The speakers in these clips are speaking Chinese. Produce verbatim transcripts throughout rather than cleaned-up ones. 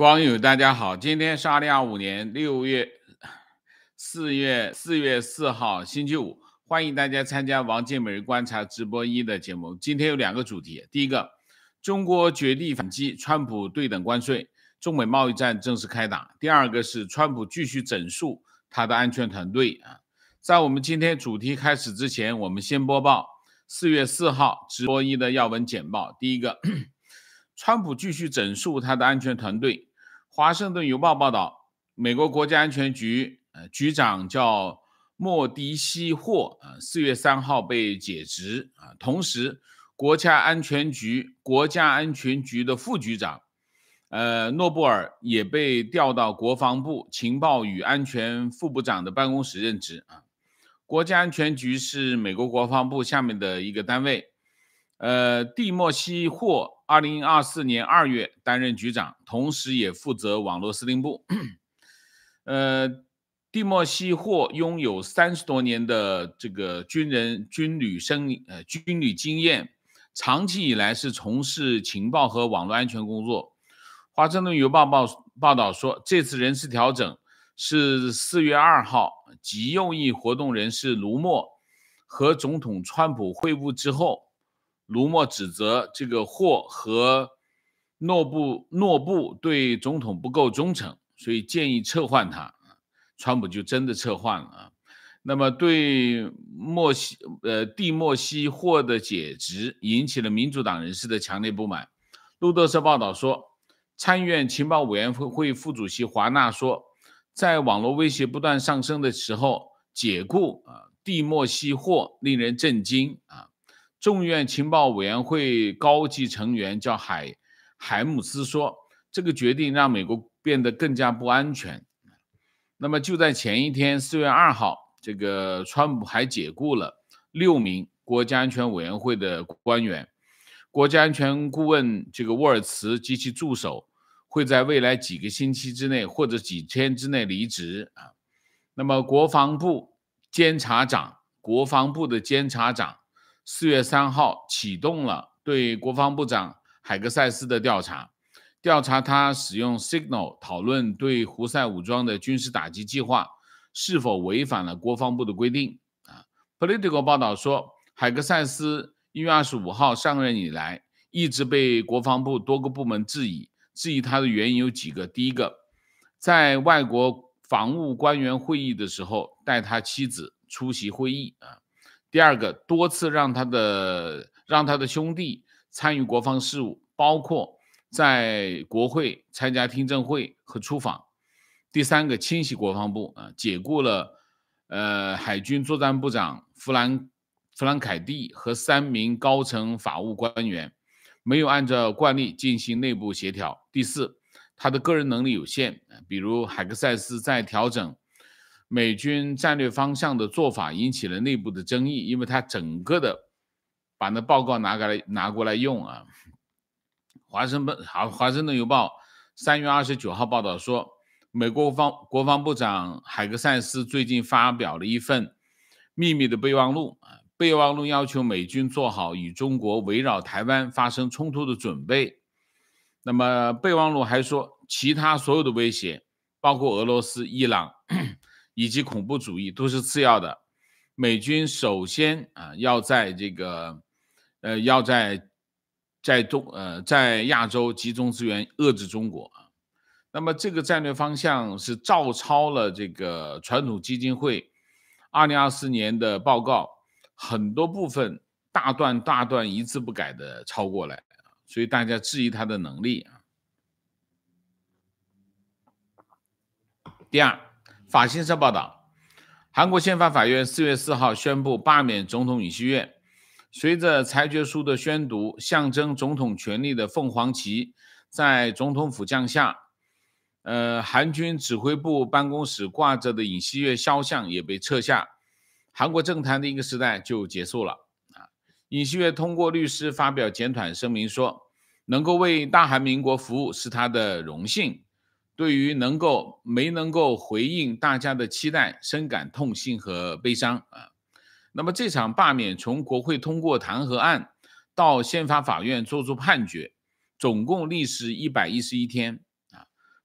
光友大家好，今天是二零二五年六月四月四月四号星期五，欢迎大家参加王健每日观察直播一的节目。今天有两个主题，第一个，中国绝地反击，川普对等关税，中美贸易战正式开打；第二个是川普继续整肃他的安全团队啊。在我们今天主题开始之前，我们先播报四月四号直播一的要闻简报。第一个，川普继续整肃他的安全团队。华盛顿邮报报道，美国国家安全局、呃、局长叫莫迪西霍，呃、四月三号被解职、呃、同时国家安全局国家安全局的副局长呃诺布尔也被调到国防部情报与安全副部长的办公室任职啊。国家安全局是美国国防部下面的一个单位。呃，蒂莫西霍二零二四年二月担任局长，同时也负责网络司令部。呃，蒂莫西霍拥有三十多年的这个军人军旅生呃军旅经验，长期以来是从事情报和网络安全工作。华盛顿邮报报报道说，这次人事调整是四月二号极右翼活动人士卢默和总统川普会晤之后。卢默指责这个霍和诺布诺布对总统不够忠诚，所以建议撤换他。川普就真的撤换了啊。那么对莫西呃蒂莫西霍的解职引起了民主党人士的强烈不满。路透社报道说，参议院情报委员会副主席华纳说，在网络威胁不断上升的时候，解雇啊蒂莫西霍令人震惊啊。众议院情报委员会高级成员叫海海姆斯说，这个决定让美国变得更加不安全。那么就在前一天四月二号，这个川普还解雇了六名国家安全委员会的官员。国家安全顾问这个沃尔茨及其助手会在未来几个星期之内或者几天之内离职啊。那么国防部监察长国防部的监察长四月三号启动了对国防部长海格塞斯的调查，调查他使用 Signal 讨论对胡塞武装的军事打击计划是否违反了国防部的规定啊。Politico 报道说，海格塞斯一月二十五号上任以来，一直被国防部多个部门质疑，质疑他的原因有几个。第一个，在外国防务官员会议的时候带他妻子出席会议啊。第二个，多次让他的让他的兄弟参与国防事务，包括在国会参加听证会和出访。第三个，清洗国防部啊，解雇了呃海军作战部长弗兰弗兰凯蒂和三名高层法务官员，没有按照惯例进行内部协调。第四，他的个人能力有限，比如海格塞斯在调整美军战略方向的做法引起了内部的争议，因为他整个的把那报告拿过来拿过来用啊。华盛顿好，华盛顿邮报三月二十九号报道说，美国国防国防部长海格塞斯最近发表了一份秘密的备忘录啊，备忘录要求美军做好与中国围绕台湾发生冲突的准备。那么备忘录还说，其他所有的威胁，包括俄罗斯、伊朗以及恐怖主义都是次要的，美军首先啊要在这个呃要在在中呃在亚洲集中资源遏制中国啊。那么这个战略方向是照抄了这个传统基金会二零二四年的报告，很多部分大段大段一字不改的抄过来，所以大家质疑他的能力啊。第二，法新社报道，韩国宪法法院四月四号宣布罢免总统尹锡悦。随着裁决书的宣读，象征总统权力的凤凰旗在总统府降下，呃，韩军指挥部办公室挂着的尹锡悦肖像也被撤下，韩国政坛的一个时代就结束了啊。尹锡悦通过律师发表简短声明说，能够为大韩民国服务是他的荣幸。对于能够没能够回应大家的期待，深感痛心和悲伤啊。那么这场罢免从国会通过弹劾案到宪法法院做出判决，总共历时一百一十一天啊。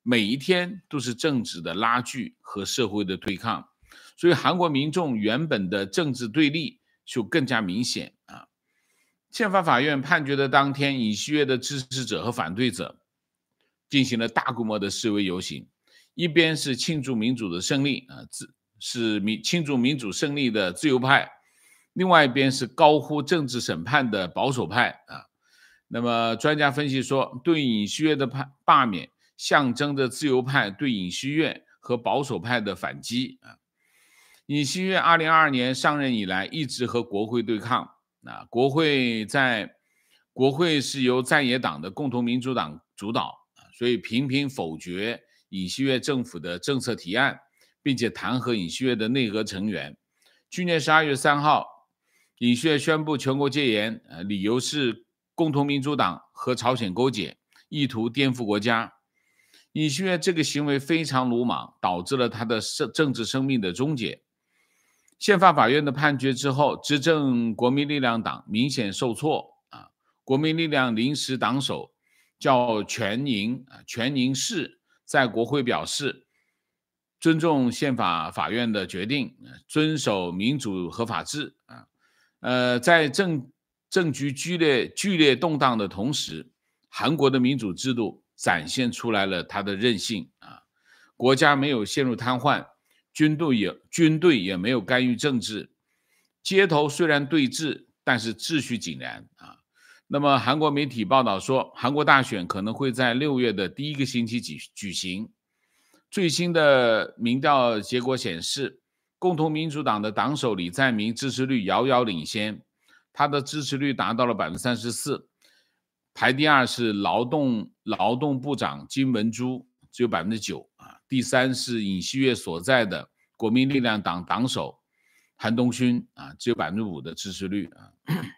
每一天都是政治的拉锯和社会的对抗，所以韩国民众原本的政治对立就更加明显啊。宪法法院判决的当天，尹锡悦的支持者和反对者进行了大规模的示威游行，一边是庆祝民主的胜利啊，是民庆祝民主胜利的自由派，另外一边是高呼政治审判的保守派啊。那么专家分析说，对尹锡悦的罢免象征着自由派对尹锡悦和保守派的反击啊。尹锡悦二零二二年上任以来一直和国会对抗啊，国会在国会是由在野党的共同民主党主导，所以频频否决尹锡悦政府的政策提案，并且弹劾尹锡悦的内阁成员。去年十二月三号，尹锡悦宣布全国戒严，呃，理由是共同民主党和朝鲜勾结，意图颠覆国家。尹锡悦这个行为非常鲁莽，导致了他的政治生命的终结。宪法法院的判决之后，执政国民力量党明显受挫啊。国民力量临时党首叫全宁全宁氏在国会表示，尊重宪法法院的决定，遵守民主和法治啊。呃，在政政局剧烈剧烈动荡的同时，韩国的民主制度展现出来了它的韧性啊，国家没有陷入瘫痪。军队也军队也没有干预政治，街头虽然对峙，但是秩序井然啊。那么韩国媒体报道说，韩国大选可能会在六月的第一个星期举举行。最新的民调结果显示，共同民主党的党首李在明支持率遥遥领先，他的支持率达到了 百分之三十四， 排第二是劳动劳动部长金文珠，只有 百分之九%。第三是尹锡悦所在的国民力量党党首韩东勋啊，只有 百分之五 的支持率啊。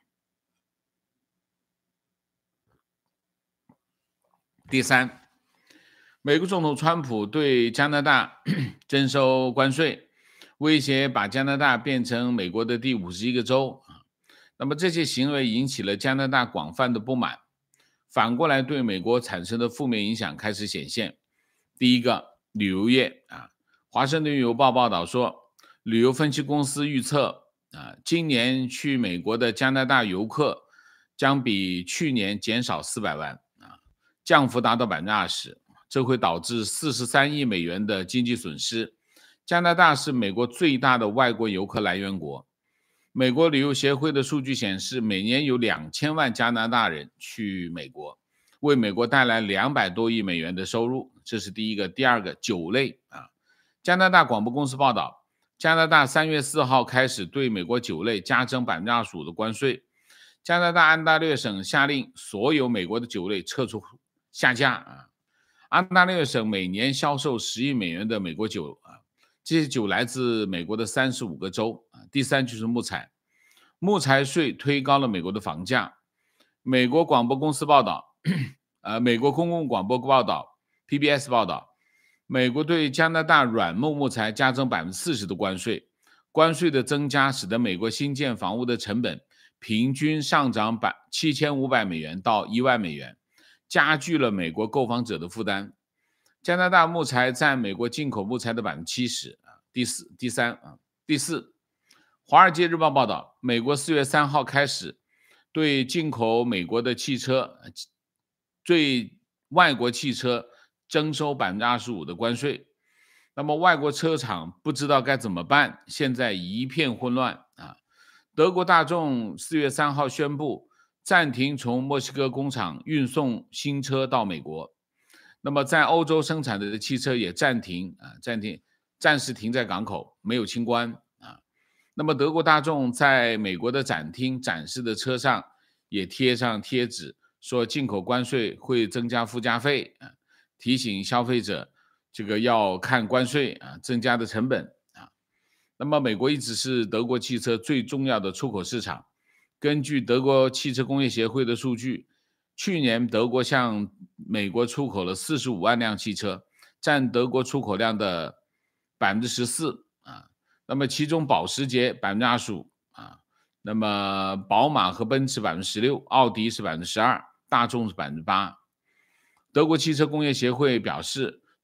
第三，美国总统川普对加拿大征收关税，威胁把加拿大变成美国的第五十一个州啊。那么这些行为引起了加拿大广泛的不满，反过来对美国产生的负面影响开始显现。第一个，旅游业啊，华盛顿邮报报道说，旅游分析公司预测啊，今年去美国的加拿大游客将比去年减少四百万啊，降幅达到 百分之二十， 这会导致四十三亿美元的经济损失。加拿大是美国最大的外国游客来源国。美国旅游协会的数据显示，每年有两千万加拿大人去美国，为美国带来两百多亿美元的收入，这是第一个。第二个，酒类啊，加拿大广播公司报道，加拿大三月四号开始对美国酒类加征 百分之二十五 的关税。加拿大安大略省下令所有美国的酒类撤出下架啊。安大略省每年销售十亿美元的美国酒啊，这些酒来自美国的三十五个州啊。第三就是木材，木材税推高了美国的房价。美国广播公司报道，呃，美国公共广播报道 P B S 报道，美国对加拿大软木木材加征 百分之四十 的关税，关税的增加使得美国新建房屋的成本平均上涨七千五百美元到一万美元，加剧了美国购房者的负担。加拿大木材占美国进口木材的 百分之七十。 第四第三啊，第四，华尔街日报报道，美国四月三号开始对进口美国的汽车对外国汽车征收 百分之二十五 的关税。那么外国车厂不知道该怎么办，现在一片混乱啊。德国大众四月三号宣布暂停从墨西哥工厂运送新车到美国。那么在欧洲生产的汽车也暂停啊，暂停，暂时停在港口，没有清关啊。那么德国大众在美国的展厅展示的车上也贴上贴纸，说进口关税会增加附加费啊，提醒消费者这个要看关税啊增加的成本啊。那么美国一直是德国汽车最重要的出口市场。根据德国汽车工业协会的数据，去年德国向美国出口了四十五万辆汽车，占德国出口量的 百分之十四 啊。那么其中保时捷 百分之二十五 啊，那么宝马和奔驰 百分之十六， 奥迪是 百分之十二， 大众是 百分之八。德国汽车工业协会表示，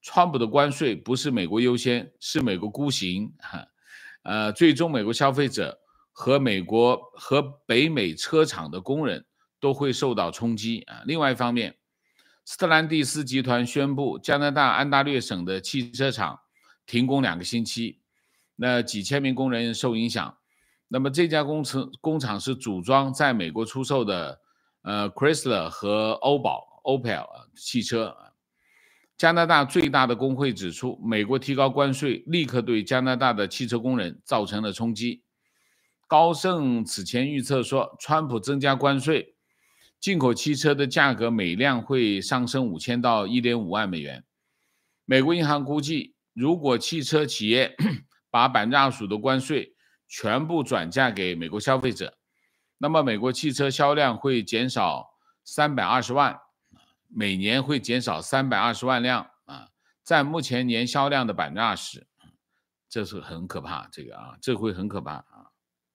川普的关税不是美国优先，是美国孤行，呃，最终美国消费者和美国和北美车厂的工人都会受到冲击啊。另外一方面，斯特兰蒂斯集团宣布加拿大安大略省的汽车厂停工两个星期，那几千名工人受影响。那么这家工程工厂是组装在美国出售的呃 Chrysler 和欧宝 Opel 汽车。加拿大最大的工会指出，美国提高关税立刻对加拿大的汽车工人造成了冲击。高盛此前预测说，川普增加关税，进口汽车的价格每辆会上升五千到 一点五万美元。美国银行估计，如果汽车企业把 百分之二十五 的关税全部转嫁给美国消费者，那么美国汽车销量会减少三百二十万，每年会减少三百二十万辆啊，占目前年销量的 百分之二十， 这是很可怕，这个啊，这会很可怕啊。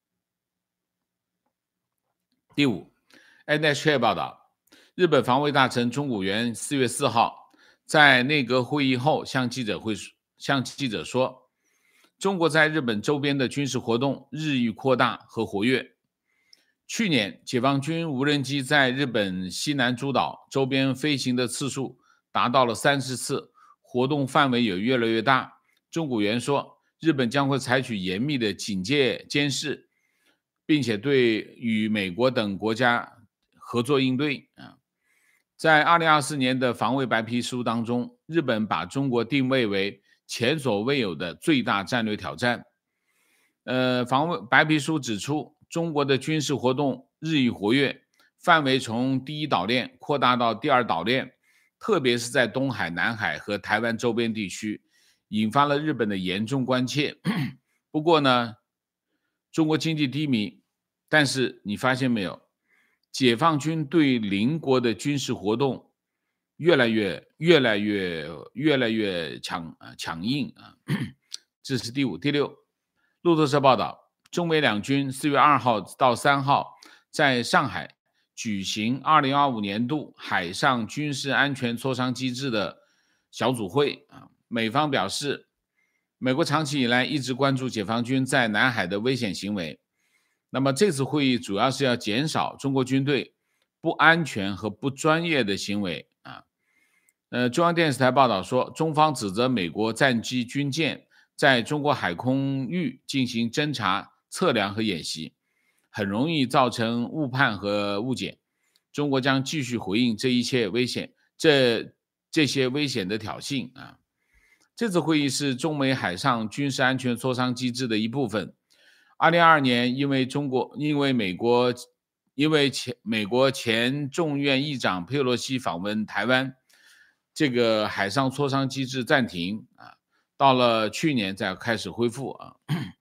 第五 ，N H K 报道，日本防卫大臣中谷元四月四号在内阁会议后向记者会向记者说，中国在日本周边的军事活动日益扩大和活跃。去年，解放军无人机在日本西南诸岛周边飞行的次数达到了三十次，活动范围也越来越大。中谷元说，日本将会采取严密的警戒监视，并且对与美国等国家合作应对。在二零二四年的防卫白皮书当中，日本把中国定位为前所未有的最大战略挑战。呃，防卫白皮书指出，中国的军事活动日益活跃，范围从第一岛链扩大到第二岛链，特别是在东海、南海和台湾周边地区，引发了日本的严重关切。不过呢，中国经济低迷，但是你发现没有，解放军对邻国的军事活动越来越、越来越、越来越强强硬啊。这是第五、第六。路透社报道，中美两军四月二号到三号在上海举行二零二五年度海上军事安全磋商机制的小组会啊。美方表示，美国长期以来一直关注解放军在南海的危险行为。那么这次会议主要是要减少中国军队不安全和不专业的行为啊。呃，中央电视台报道说，中方指责美国战机军舰在中国海空域进行侦察、测量和演习，很容易造成误判和误解。中国将继续回应这一切危险，这这些危险的挑衅啊。这次会议是中美海上军事安全磋商机制的一部分。二零二二年，因为中国，因为美国，因为前美国前众院议长佩洛西访问台湾，这个海上磋商机制暂停啊。到了去年才开始恢复啊。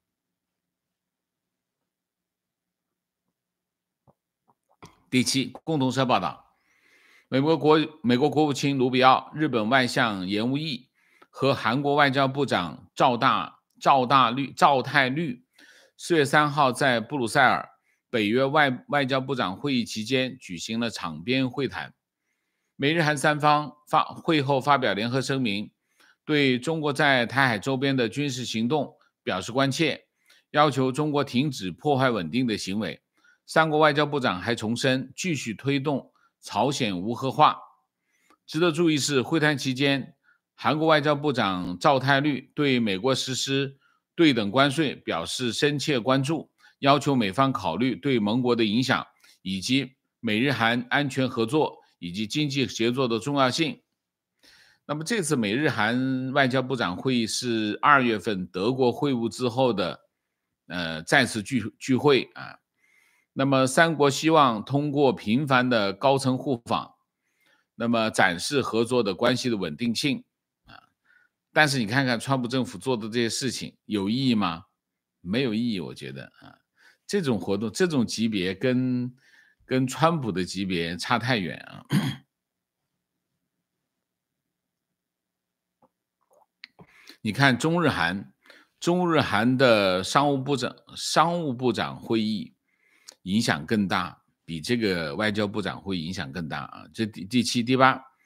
第七，共同社报道，美国国美国国务卿卢比奥、日本外相岩屋义和韩国外交部长赵大赵大绿赵泰绿四月三号在布鲁塞尔北约外外交部长会议期间举行了场边会谈。美日韩三方发会后发表联合声明，对中国在台海周边的军事行动表示关切，要求中国停止破坏稳定的行为。三国外交部长还重申继续推动朝鲜无核化。值得注意是，会谈期间，韩国外交部长赵泰绿对美国实施对等关税表示深切关注，要求美方考虑对盟国的影响，以及美日韩安全合作以及经济协作的重要性。那么这次美日韩外交部长会议是二月份德国会晤之后的呃再次聚聚会啊。那么三国希望通过频繁的高层互访，那么展示合作的关系的稳定性啊。但是你看看川普政府做的这些事情有意义吗？没有意义，我觉得啊，这种活动这种级别跟跟川普的级别差太远啊。你看中日韩，中日韩的商务部长商务部长会议影响更大，比这个外交部长会影响更大啊。这第第七、第八，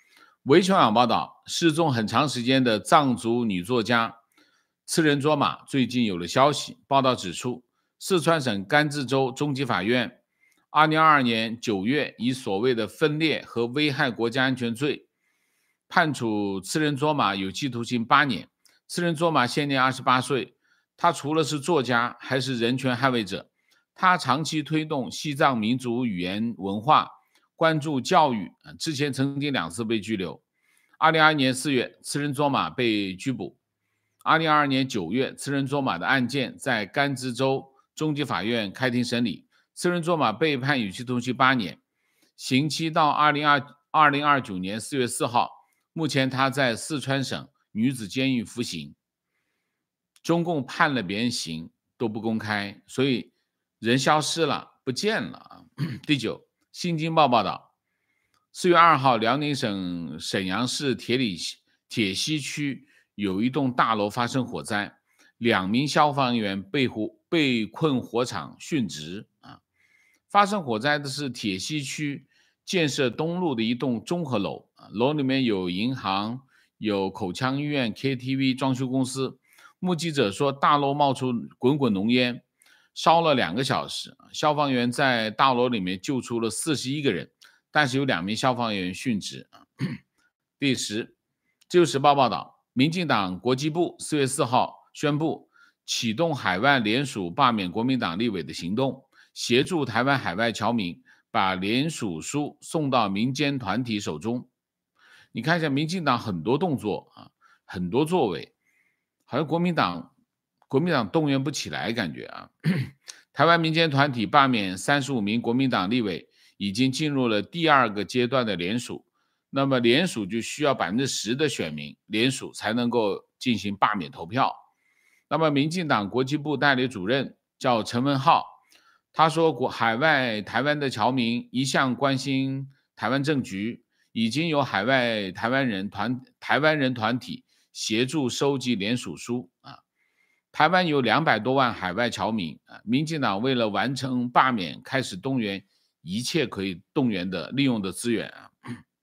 维琼网报道，失踪很长时间的藏族女作家次仁卓玛最近有了消息。报道指出，四川省甘孜州中级法院二零二二年九月以所谓的分裂和危害国家安全罪判处次仁卓玛有期徒刑八年。次仁卓玛现年二十八岁，他除了是作家，还是人权捍卫者。他长期推动西藏民族语言文化，关注教育，之前曾经两次被拘留。二零二二年四月，次仁卓玛被拘捕。二零二二年九月，次仁卓玛的案件在甘孜州中级法院开庭审理，次仁卓玛被判有期徒刑八年，刑期到二零二九年四月四号。目前他在四川省女子监狱服刑。中共判了别人刑都不公开，所以人消失了，不见了。第九，新京报报道，四月二号，辽宁省沈阳市铁里铁西区有一栋大楼发生火灾，两名消防员被火被困火场殉职啊。发生火灾的是铁西区建设东路的一栋综合楼，楼里面有银行、有口腔医院、K T V、装修公司。目击者说，大楼冒出滚滚浓烟，烧了两个小时。消防员在大楼里面救出了四十一个人，但是有两名消防员殉职。第十，自由时报报道，民进党国际部四月四号宣布启动海外联署罢免国民党立委的行动，协助台湾海外侨民把联署书送到民间团体手中。你看一下民进党很多动作啊，很多作为，好像国民党国民党动员不起来感觉啊。台湾民间团体罢免三十五名国民党立委，已经进入了第二个阶段的联署。那么联署就需要百分之十的选民联署才能够进行罢免投票。那么民进党国际部代理主任叫陈文浩，他说国海外台湾的侨民一向关心台湾政局，已经有海外台湾人团台湾人团体协助收集联署书啊。台湾有两百多万海外侨民啊，民进党为了完成罢免，开始动员一切可以动员的利用的资源啊。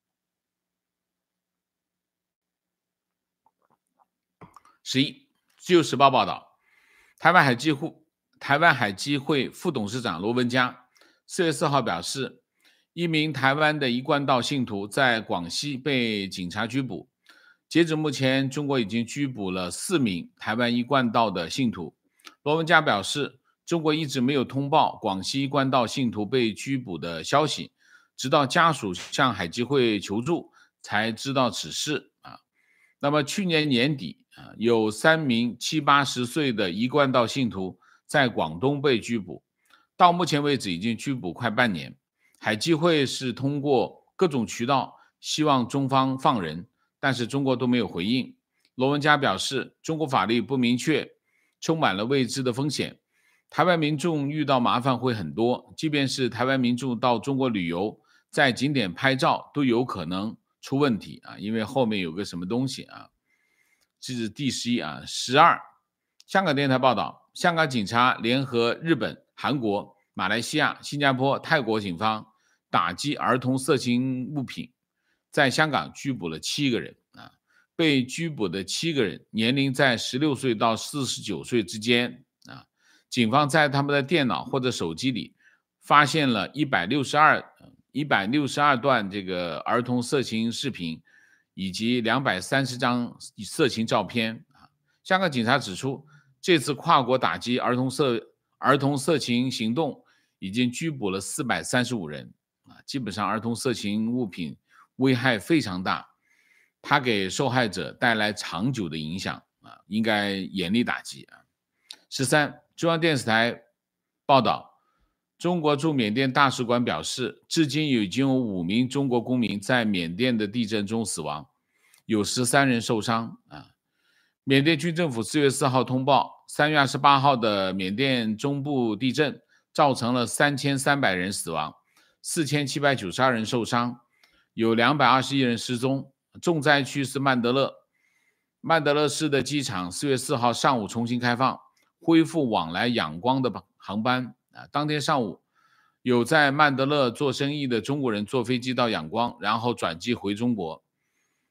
十一，自由时报报道，台湾海基会台湾海基会副董事长罗文嘉四月四号表示，一名台湾的一贯道信徒在广西被警察拘捕。截止目前，中国已经拘捕了四名台湾一贯道的信徒。罗文嘉表示，中国一直没有通报广西一贯道信徒被拘捕的消息，直到家属向海基会求助才知道此事啊。那么去年年底啊，有三名七八十岁的一贯道信徒在广东被拘捕，到目前为止已经拘捕快半年。海基会是通过各种渠道希望中方放人，但是中国都没有回应。罗文嘉表示，中国法律不明确，充满了未知的风险，台湾民众遇到麻烦会很多，即便是台湾民众到中国旅游，在景点拍照都有可能出问题啊，因为后面有个什么东西啊。这是第十一啊。十二，香港电台报道，香港警察联合日本、韩国、马来西亚、新加坡、泰国警方打击儿童色情物品，在香港拘捕了七个人啊。被拘捕的七个人年龄在十六岁到四十九岁之间啊。警方在他们的电脑或者手机里发现了一百六十二段这个儿童色情视频，以及两百三十张色情照片啊。香港警察指出，这次跨国打击儿童色儿童色情行动已经拘捕了四百三十五人啊。基本上儿童色情物品危害非常大，它给受害者带来长久的影响啊，应该严厉打击啊。十三，中央电视台报道，中国驻缅甸大使馆表示，至今已经有五名中国公民在缅甸的地震中死亡，有十三人受伤啊。缅甸军政府四月四号通报，三月二十八号的缅甸中部地震造成了三千三百人死亡，四千七百九十二人受伤，有两百二十一人失踪。重灾区是曼德勒，曼德勒市的机场四月四号上午重新开放，恢复往来仰光的航班啊。当天上午，有在曼德勒做生意的中国人坐飞机到仰光，然后转机回中国。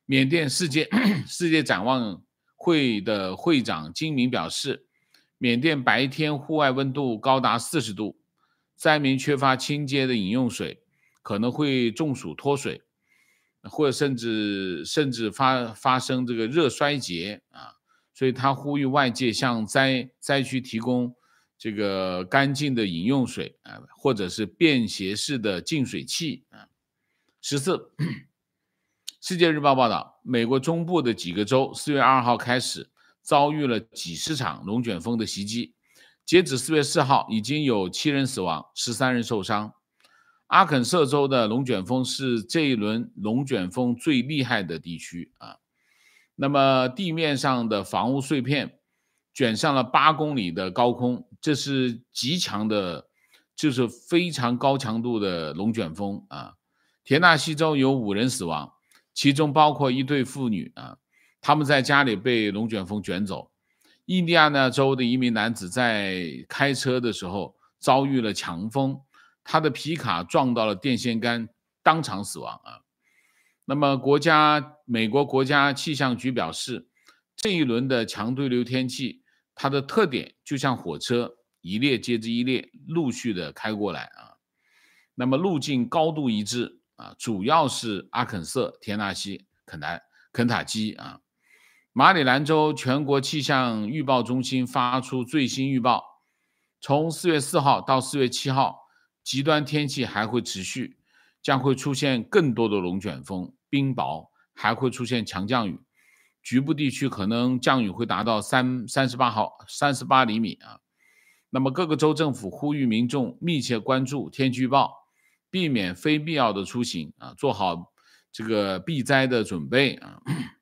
缅甸世界世界展望会的会长金明表示，缅甸白天户外温度高达四十度，灾民缺乏清洁的饮用水，可能会中暑脱水，或者甚至甚至发发生这个热衰竭啊。所以他呼吁外界向灾灾区提供这个干净的饮用水啊，或者是便携式的净水器啊。十四，世界日报报道，美国中部的几个州四月二号开始遭遇了几十场龙卷风的袭击，截止四月四号，已经有七人死亡，十三人受伤。阿肯色州的龙卷风是这一轮龙卷风最厉害的地区啊。那么地面上的房屋碎片卷上了八公里的高空，这是极强的，就是非常高强度的龙卷风啊。田纳西州有五人死亡，其中包括一对父女啊，他们在家里被龙卷风卷走。印第安纳州的一名男子在开车的时候遭遇了强风，他的皮卡撞到了电线杆，当场死亡啊。那么国家美国国家气象局表示，这一轮的强对流天气，它的特点就像火车一列接着一列陆续的开过来啊。那么路径高度一致啊，主要是阿肯色、田纳西、肯塔肯塔基啊。马里兰州全国气象预报中心发出最新预报，从四月四号到四月七号，极端天气还会持续，将会出现更多的龙卷风、冰雹，还会出现强降雨，局部地区可能降雨会达到三三十八毫三十八厘米啊。那么各个州政府呼吁民众密切关注天气预报，避免非必要的出行啊，做好这个避灾的准备啊。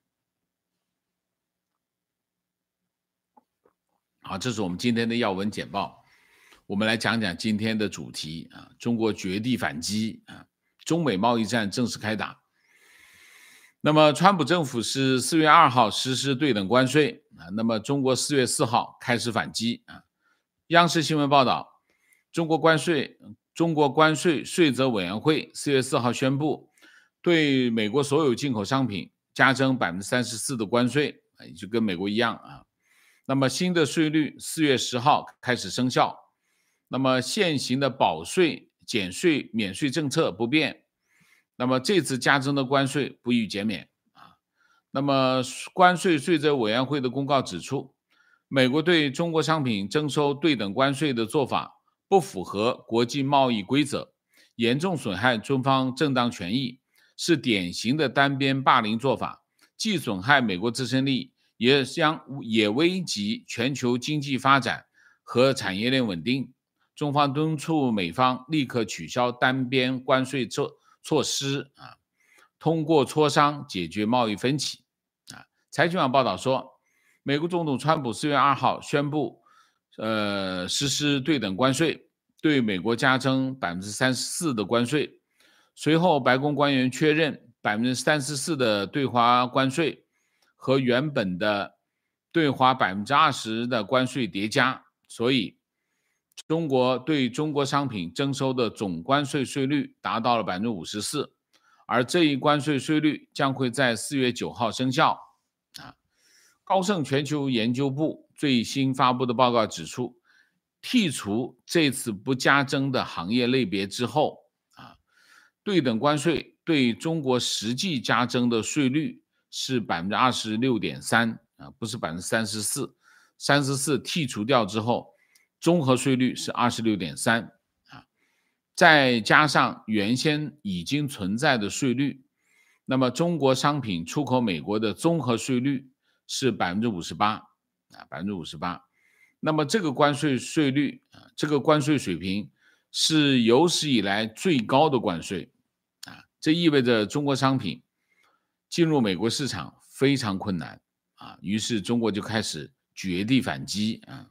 好，这是我们今天的要闻简报。我们来讲讲今天的主题啊，中国绝地反击啊，中美贸易战正式开打。那么，川普政府是四月二号实施对等关税啊，那么中国四月四号开始反击啊。央视新闻报道，中国关税中国关税税则委员会四月四号宣布，对美国所有进口商品加征百分之三十四的关税，也就跟美国一样啊。那么新的税率四月十号开始生效，那么现行的保税、减税、免税政策不变，那么这次加征的关税不予减免啊。那么关税税则委员会的公告指出，美国对中国商品征收对等关税的做法不符合国际贸易规则，严重损害中方正当权益，是典型的单边霸凌做法，既损害美国自身利益，也将也危及全球经济发展和产业链稳定。中方敦促美方立刻取消单边关税措措施啊，通过磋商解决贸易分歧啊。财经网报道说，美国总统川普四月二号宣布，呃，实施对等关税，对美国加征百分之三十四的关税。随后，白宫官员确认，百分之三十四的对华关税和原本的对华百分之二十的关税叠加，所以中国对中国商品征收的总关税税率达到了百分之五十四，而这一关税税率将会在四月九号生效。啊，高盛全球研究部最新发布的报告指出，剔除这次不加征的行业类别之后，啊，对等关税对中国实际加征的税率是百分之二十六点三啊，不是百分之三十四，三十四剔除掉之后，综合税率是二十六点三啊，再加上原先已经存在的税率，那么中国商品出口美国的综合税率是百分之五十八啊，百分之五十八。那么这个关税税率啊，这个关税水平是有史以来最高的关税啊，这意味着中国商品进入美国市场非常困难啊，于是中国就开始绝地反击啊。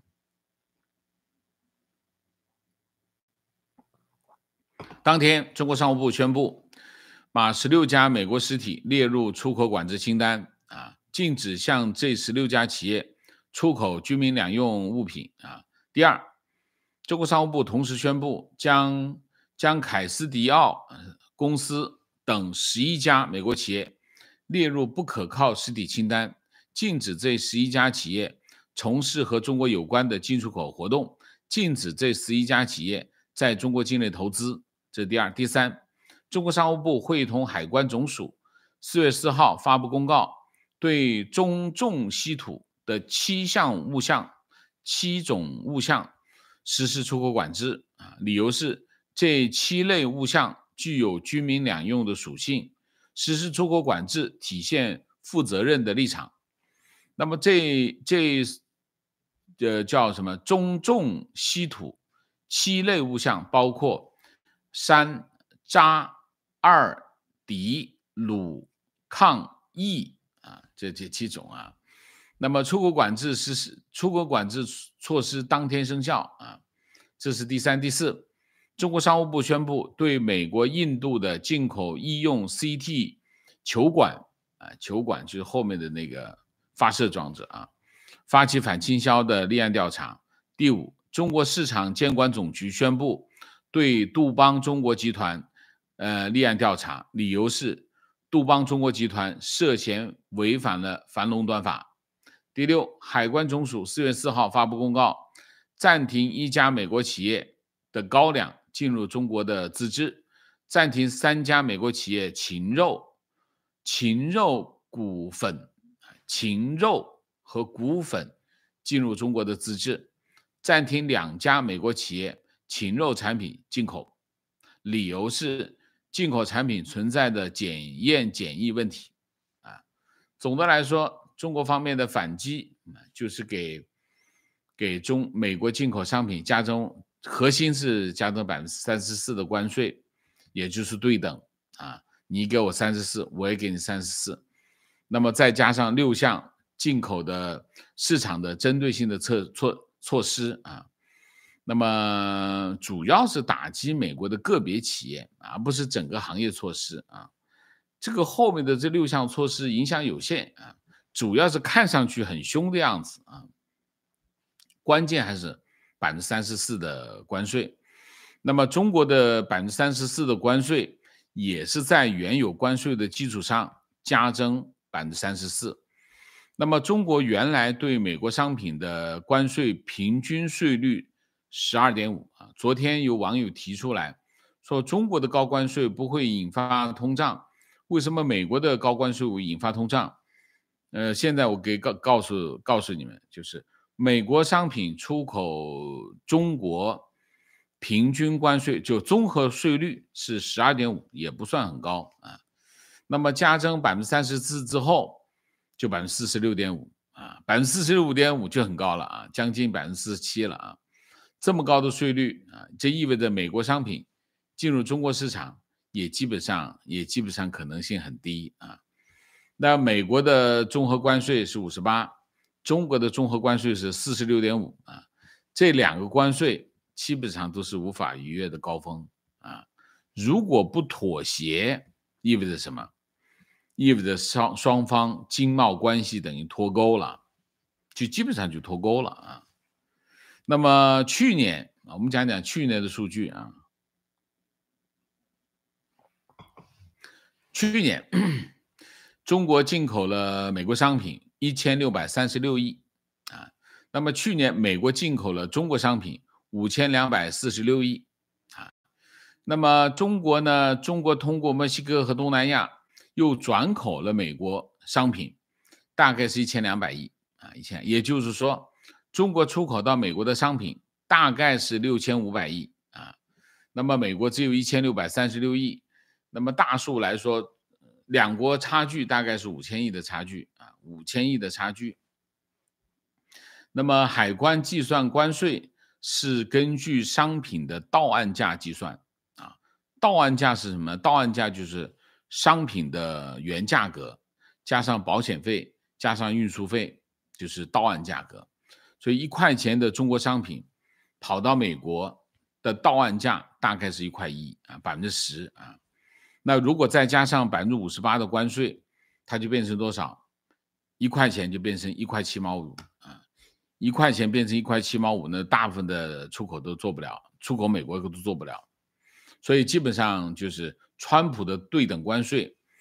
当天，中国商务部宣布，把十六家美国实体列入出口管制清单啊，禁止向这十六家企业出口居民两用物品啊。第二，中国商务部同时宣布将将凯斯迪奥公司等十一家美国企业列入不可靠实体清单，禁止这十一家企业从事和中国有关的进出口活动，禁止这十一家企业在中国境内投资。这是第二。第三，中国商务部会同海关总署四月四号发布公告，对中重稀土的七项物项、七种物项实施出口管制。理由是这七类物项具有军民两用的属性，实施出口管制体现负责任的立场。那么这这呃叫什么？中重稀土七类物项包括山、渣、二、镝、卤、抗、铱啊，这这七种啊。那么出口管制实施出口管制措施当天生效啊。这是第三。第四，中国商务部宣布对美国、印度的进口医用 C T 球管啊，球管就是后面的那个发射装置啊，发起反倾销的立案调查。第五，中国市场监管总局宣布对杜邦中国集团呃立案调查，理由是杜邦中国集团涉嫌违反了反垄断法。第六，海关总署四月四号发布公告，暂停一家美国企业的高粱进入中国的资质，暂停三家美国企业禽肉、禽肉骨粉、禽肉和骨粉进入中国的资质，暂停两家美国企业禽肉产品进口，理由是进口产品存在的检验检疫问题。啊，总的来说，中国方面的反击就是给给中美国进口商品加征，核心是加征百分之三十四的关税，也就是对等啊，你给我三十四，我也给你三十四。那么再加上六项进口的市场的针对性的措措措施啊，那么主要是打击美国的个别企业，而不是整个行业措施啊。这个后面的这六项措施影响有限啊，主要是看上去很凶的样子啊，关键还是百分之三十四的关税。那么中国的百分之三十四的关税也是在原有关税的基础上加征百分之三十四。那么中国原来对美国商品的关税平均税率 十二点五 啊，昨天有网友提出来说，中国的高关税不会引发通胀，为什么美国的高关税会引发通胀？呃，现在我给告告诉告诉你们，就是美国商品出口中国平均关税就综合税率是 十二点五， 也不算很高啊。那么加征 百分之三十四 之后就 百分之四十六点五 啊， 百分之四十六点五 就很高了啊，将近 百分之四十七 了啊。这么高的税率啊，这意味着美国商品进入中国市场也基本上也基本上可能性很低啊。那美国的综合关税是五十八，中国的综合关税是 四十六点五 啊，这两个关税基本上都是无法逾越的高峰啊。如果不妥协，意味着什么？意味着双双方经贸关系等于脱钩了，就基本上就脱钩了啊。那么去年我们讲讲去年的数据啊，去年中国进口了美国商品一千六百三十六亿啊，那么去年美国进口了中国商品五千两百四十六亿啊，那么中国呢，中国通过墨西哥和东南亚又转口了美国商品，大概是一千两百亿啊，一千，也就是说，中国出口到美国的商品大概是六千五百亿啊，那么美国只有一千六百三十六亿，那么大数来说，两国差距大概是五千亿的差距啊，五千亿的差距。那么海关计算关税是根据商品的到岸价计算啊，到岸价是什么？到岸价就是商品的原价格加上保险费加上运输费，就是到岸价格。所以一块钱的中国商品跑到美国的到岸价大概是一块一啊，百分之十啊。那如果再加上百分之五十八的关税，它就变成多少？一块钱就变成一块七毛五啊，一块钱变成一块七毛五，那大部分的出口都做不了，出口美国都做不了。所以基本上就是川普的对等关税，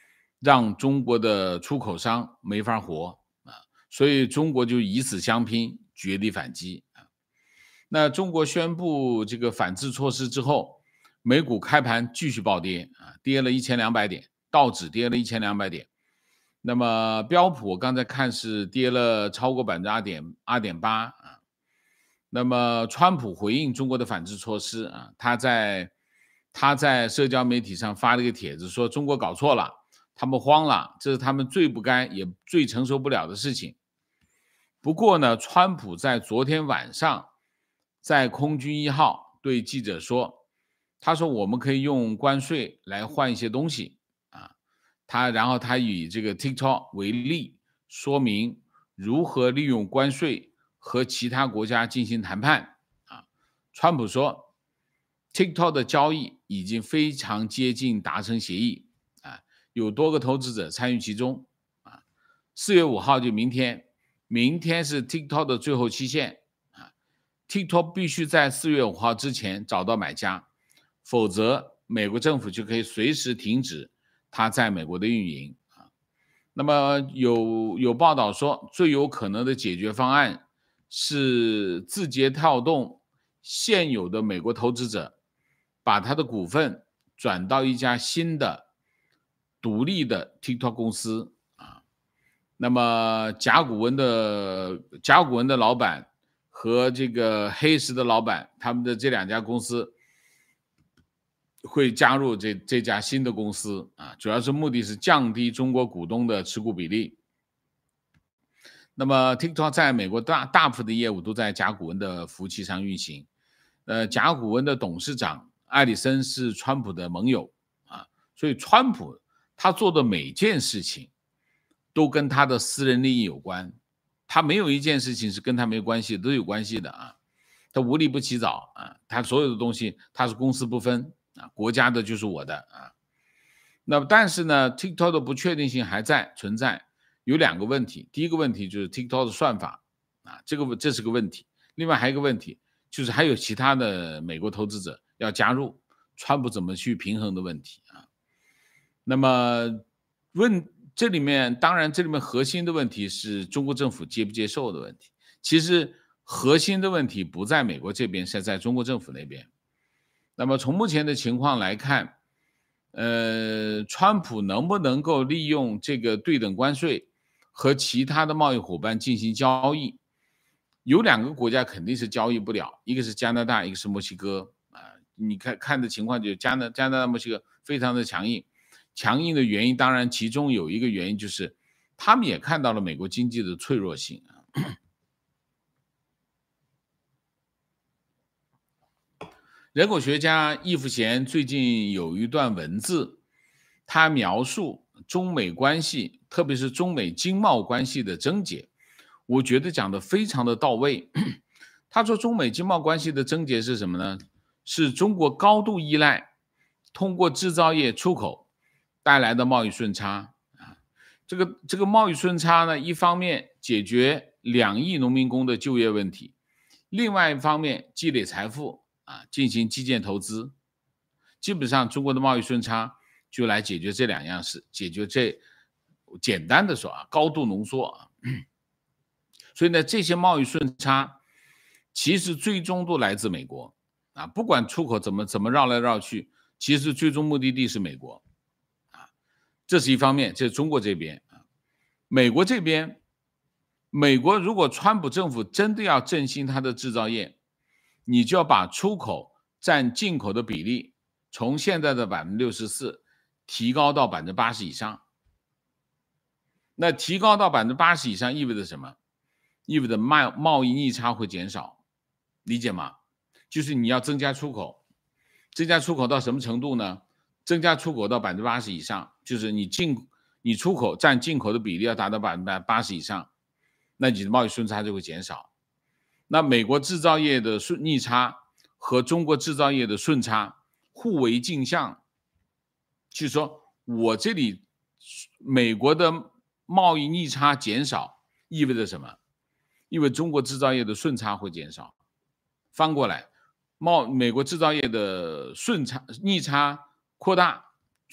让中国的出口商没法活啊，所以中国就以死相拼，绝地反击啊。那中国宣布这个反制措施之后，美股开盘继续暴跌啊，跌了一千两百点，道指跌了一千两百点。那么标普我刚才看是跌了超过百分之二点二点八啊。那么川普回应中国的反制措施啊，他在他在社交媒体上发了一个帖子，说中国搞错了，他们慌了，这是他们最不该也最承受不了的事情。不过呢，川普在昨天晚上在空军一号对记者说，他说我们可以用关税来换一些东西啊。他然后他以这个 TikTok 为例，说明如何利用关税和其他国家进行谈判啊。川普说 TikTok 的交易已经非常接近达成协议啊，有多个投资者参与其中啊。四月五号就明天，明天是 TikTok 的最后期限啊 ，TikTok 必须在四月五号之前找到买家，否则美国政府就可以随时停止它在美国的运营啊。那么有有报道说，最有可能的解决方案是字节跳动现有的美国投资者把他的股份转到一家新的独立的 TikTok 公司啊。那么甲骨文的甲骨文的老板和这个黑石的老板，他们的这两家公司会加入这这家新的公司啊，主要是目的是降低中国股东的持股比例。那么 TikTok 在美国大大部分的业务都在甲骨文的服务器上运行。呃，甲骨文的董事长艾里森是川普的盟友啊，所以川普他做的每件事情都跟他的私人利益有关，他没有一件事情是跟他没有关系，都有关系的啊。他无利不起早啊，他所有的东西他是公私不分啊，国家的就是我的啊。那么但是呢 TikTok 的不确定性还在存在，有两个问题。第一个问题就是 TikTok 的算法啊，这个这是个问题。另外还有一个问题，就是还有其他的美国投资者要加入，川普怎么去平衡的问题啊。那么问这里面当然这里面核心的问题是中国政府接不接受的问题。其实核心的问题不在美国这边，是在中国政府那边。那么从目前的情况来看，呃，川普能不能够利用这个对等关税和其他的贸易伙伴进行交易？有两个国家肯定是交易不了，一个是加拿大，一个是墨西哥啊。你看看的情况就是加拿加拿大、墨西哥非常的强硬，强硬的原因当然其中有一个原因就是他们也看到了美国经济的脆弱性啊。人口学家易富贤最近有一段文字，他描述中美关系，特别是中美经贸关系的症结，我觉得讲得非常的到位。他说中美经贸关系的症结是什么呢？是中国高度依赖通过制造业出口带来的贸易顺差啊。这个这个贸易顺差呢，一方面解决两亿农民工的就业问题，另外一方面积累财富啊，进行基建投资。基本上中国的贸易顺差就来解决这两样事，解决这简单的说啊，高度浓缩啊。所以呢，这些贸易顺差其实最终都来自美国啊，不管出口怎么怎么绕来绕去，其实最终目的地是美国啊。这是一方面，这是中国这边啊。美国这边，美国如果川普政府真的要振兴它的制造业，你就要把出口占进口的比例从现在的百分之六十四提高到百分之八十以上。那提高到百分之八十以上意味着什么？意味着贸贸易逆差会减少，理解吗？就是你要增加出口，增加出口到什么程度呢？增加出口到百分之八十以上，就是你进你出口占进口的比例要达到百分之八十以上，那你的贸易顺差就会减少。那美国制造业的顺逆差和中国制造业的顺差互为镜像，就是说我这里美国的贸易逆差减少意味着什么？意味着中国制造业的顺差会减少。翻过来，贸美国制造业的顺差逆差扩大，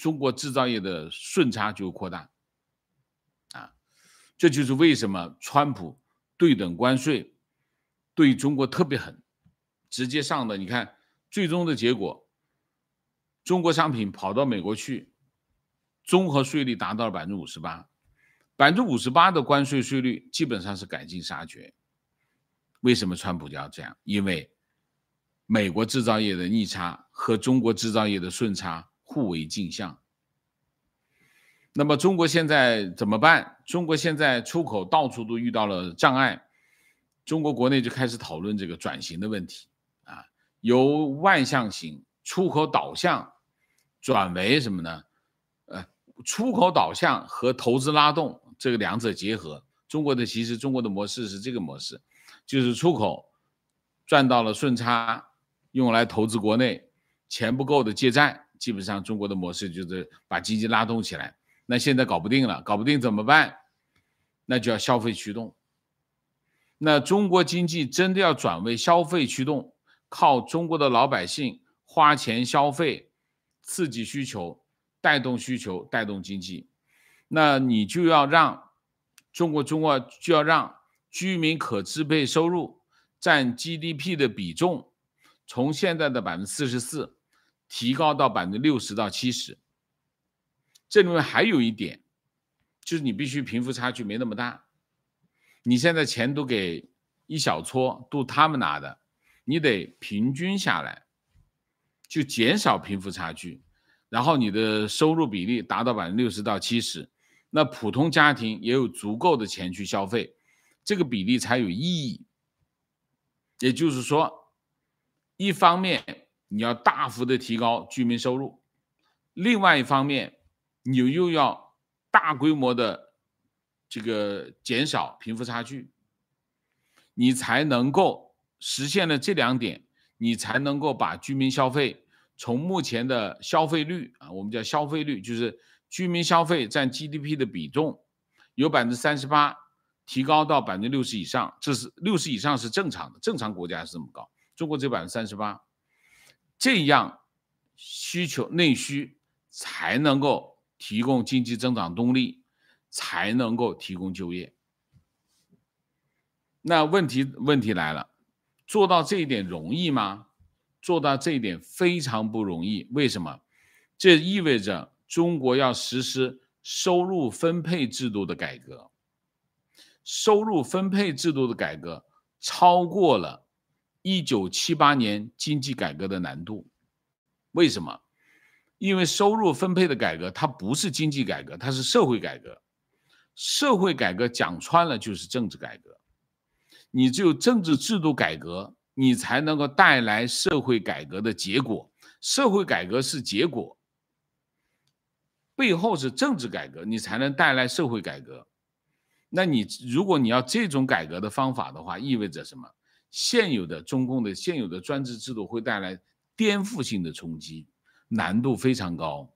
中国制造业的顺差就扩大啊。这就是为什么川普对等关税对中国特别狠，直接上的。你看最终的结果，中国商品跑到美国去，综合税率达到了百分之五十八，百分之五十八的关税税率基本上是赶尽杀绝。为什么川普就要这样？因为美国制造业的逆差和中国制造业的顺差互为镜像。那么中国现在怎么办？中国现在出口到处都遇到了障碍，中国国内就开始讨论这个转型的问题啊，由万象型出口导向转为什么呢？呃，出口导向和投资拉动这个两者结合。中国的其实中国的模式是这个模式，就是出口赚到了顺差，用来投资国内，钱不够的借债。基本上中国的模式就是把经济拉动起来。那现在搞不定了，搞不定怎么办？那就要消费驱动。那中国经济真的要转为消费驱动，靠中国的老百姓花钱消费，刺激需求，带动需求，带动经济。那你就要让中国中国就要让居民可支配收入占 G D P 的比重从现在的 百分之四十四 提高到 百分之六十 到 七十。这里面还有一点，就是你必须贫富差距没那么大。你现在钱都给一小撮，都他们拿的，你得平均下来，就减少贫富差距，然后你的收入比例达到 百分之六十 到 七十，那普通家庭也有足够的钱去消费，这个比例才有意义。也就是说，一方面你要大幅的提高居民收入，另外一方面你又要大规模的这个减少贫富差距，你才能够实现了这两点，你才能够把居民消费从目前的消费率啊，我们叫消费率，就是居民消费占 G D P 的比重由 百分之三十八 提高到 百分之六十 以上，这是六十以上是正常的，正常国家是这么高，中国只有 百分之三十八， 这样需求内需才能够提供经济增长动力，才能够提供就业。那问题问题来了，做到这一点容易吗？做到这一点非常不容易。为什么？这意味着中国要实施收入分配制度的改革。收入分配制度的改革超过了一九七八年经济改革的难度。为什么？因为收入分配的改革它不是经济改革，它是社会改革。社会改革讲穿了就是政治改革。你只有政治制度改革，你才能够带来社会改革的结果。社会改革是结果，背后是政治改革，你才能带来社会改革。那你如果你要这种改革的方法的话，意味着什么？现有的中共的现有的专制制度会带来颠覆性的冲击，难度非常高。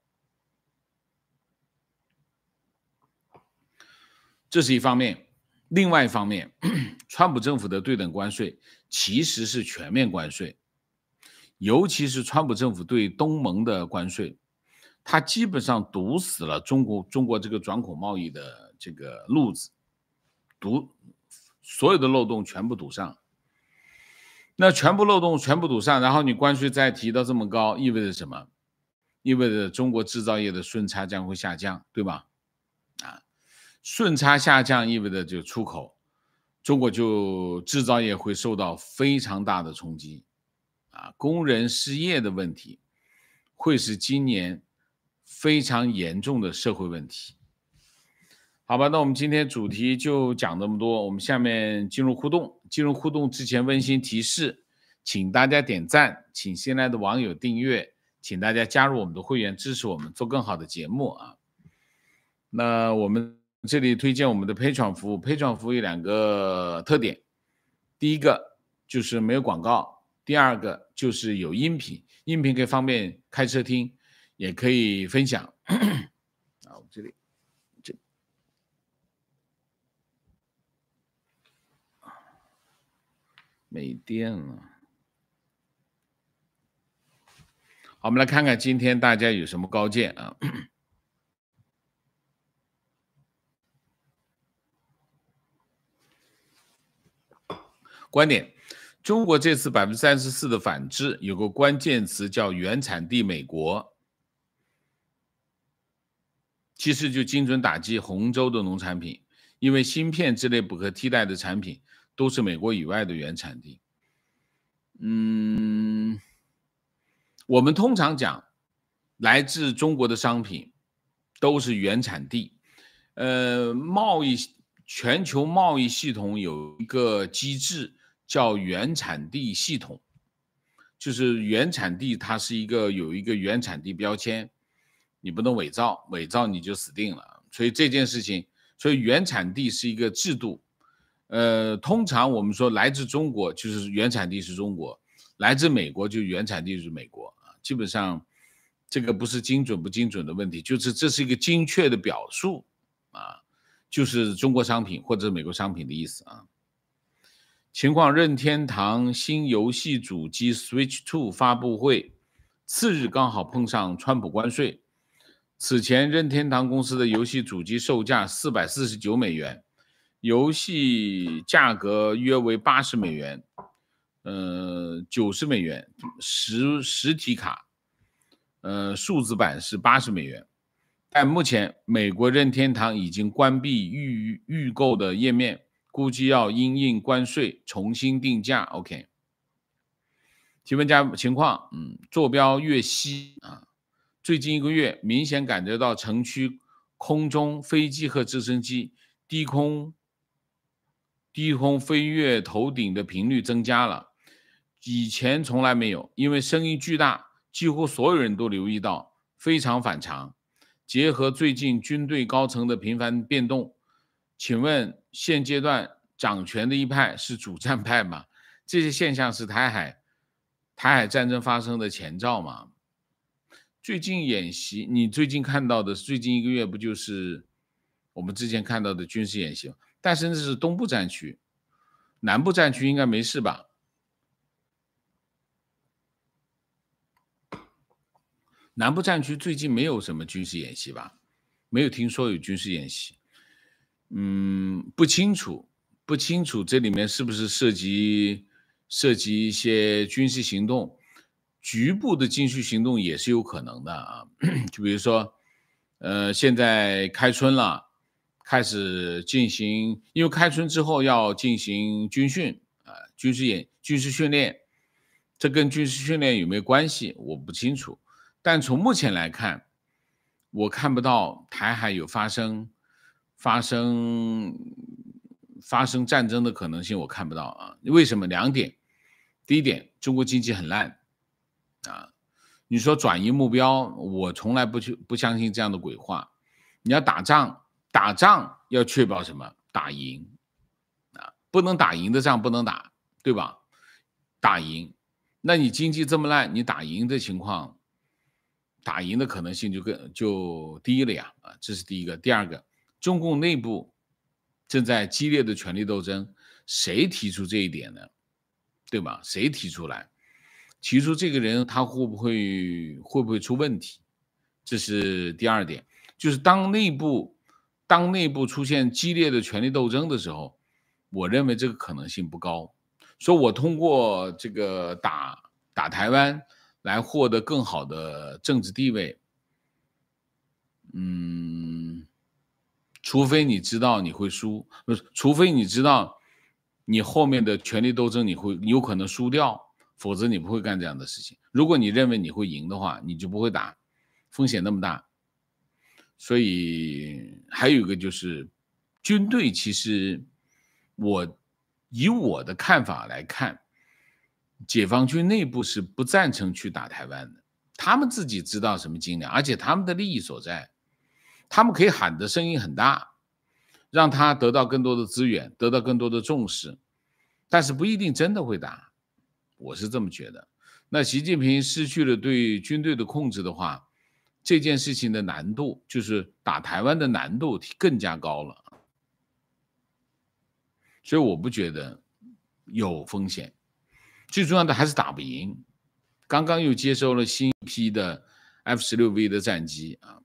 这是一方面。另外一方面，川普政府的对等关税其实是全面关税，尤其是川普政府对东盟的关税，它基本上堵死了中国中国这个转口贸易的这个路子，堵所有的漏洞全部堵上。那全部漏洞全部堵上，然后你关税再提到这么高，意味着什么？意味着中国制造业的顺差将会下降，对吧？啊。顺差下降意味着就出口，中国就制造业会受到非常大的冲击啊，工人失业的问题会是今年非常严重的社会问题。好吧，那我们今天主题就讲这么多，我们下面进入互动。进入互动之前温馨提示，请大家点赞，请新来的网友订阅，请大家加入我们的会员，支持我们做更好的节目啊。那我们这里推荐我们的 Patreon 服务 Patreon 服务有两个特点，第一个就是没有广告，第二个就是有音频，音频可以方便开车听，也可以分享啊，我这里这没电了。 好，我们来看看今天大家有什么高见啊？观点：中国这次百分之三十四的反制有个关键词叫原产地美国，其实就精准打击红州的农产品，因为芯片之类不可替代的产品都是美国以外的原产地。嗯，我们通常讲来自中国的商品都是原产地。呃，贸易全球贸易系统有一个机制叫原产地系统，就是原产地它是一个有一个原产地标签，你不能伪造，伪造你就死定了。所以这件事情，所以原产地是一个制度。呃，通常我们说来自中国就是原产地是中国，来自美国就原产地是美国啊。基本上这个不是精准不精准的问题，就是这是一个精确的表述啊，就是中国商品或者美国商品的意思啊。情况：任天堂新游戏主机 Switch 二 发布会次日刚好碰上川普关税。此前任天堂公司的游戏主机售价四百四十九美元，游戏价格约为八十美元，呃九十美元，实实体卡，呃数字版是八十美元。但目前美国任天堂已经关闭预预购的页面，估计要因应关税重新定价。 OK， 提问加情况，嗯，坐标粤西啊。最近一个月明显感觉到城区空中飞机和直升机低空低空飞越头顶的频率增加了，以前从来没有，因为声音巨大，几乎所有人都留意到，非常反常。结合最近军队高层的频繁变动，请问现阶段掌权的一派是主战派吗？这些现象是台海台海战争发生的前兆吗？最近演习，你最近看到的最近一个月不就是我们之前看到的军事演习吗？但是那是东部战区，南部战区应该没事吧？南部战区最近没有什么军事演习吧？没有听说有军事演习。嗯，不清楚，不清楚这里面是不是涉及涉及一些军事行动，局部的军事行动也是有可能的啊。就比如说，呃，现在开春了，开始进行，因为开春之后要进行军训啊、呃，军事演军事训练，这跟军事训练有没有关系，我不清楚。但从目前来看，我看不到台海有发生发生发生战争的可能性，我看不到啊。为什么？两点。第一点，中国经济很烂啊。你说转移目标，我从来不去不相信这样的鬼话。你要打仗，打仗要确保什么？打赢啊，不能打赢的仗不能打，对吧？打赢，那你经济这么烂，你打赢的情况，打赢的可能性就更就低了呀啊，这是第一个。第二个，中共内部正在激烈的权力斗争，谁提出这一点呢？对吧？谁提出来？提出这个人他会不会会不会出问题？这是第二点，就是当内部当内部出现激烈的权力斗争的时候，我认为这个可能性不高。说我通过这个打打台湾来获得更好的政治地位，嗯，除非你知道你会输，不是，除非你知道你后面的权力斗争你会你有可能输掉，否则你不会干这样的事情。如果你认为你会赢的话，你就不会打，风险那么大。所以还有一个就是军队，其实我以我的看法来看，解放军内部是不赞成去打台湾的，他们自己知道什么斤两，而且他们的利益所在，他们可以喊的声音很大，让他得到更多的资源，得到更多的重视，但是不一定真的会打，我是这么觉得。那习近平失去了对军队的控制的话，这件事情的难度，就是打台湾的难度更加高了，所以我不觉得有风险。最重要的还是打不赢， 刚刚又接收了新一批的 F 十六 V 的战机啊。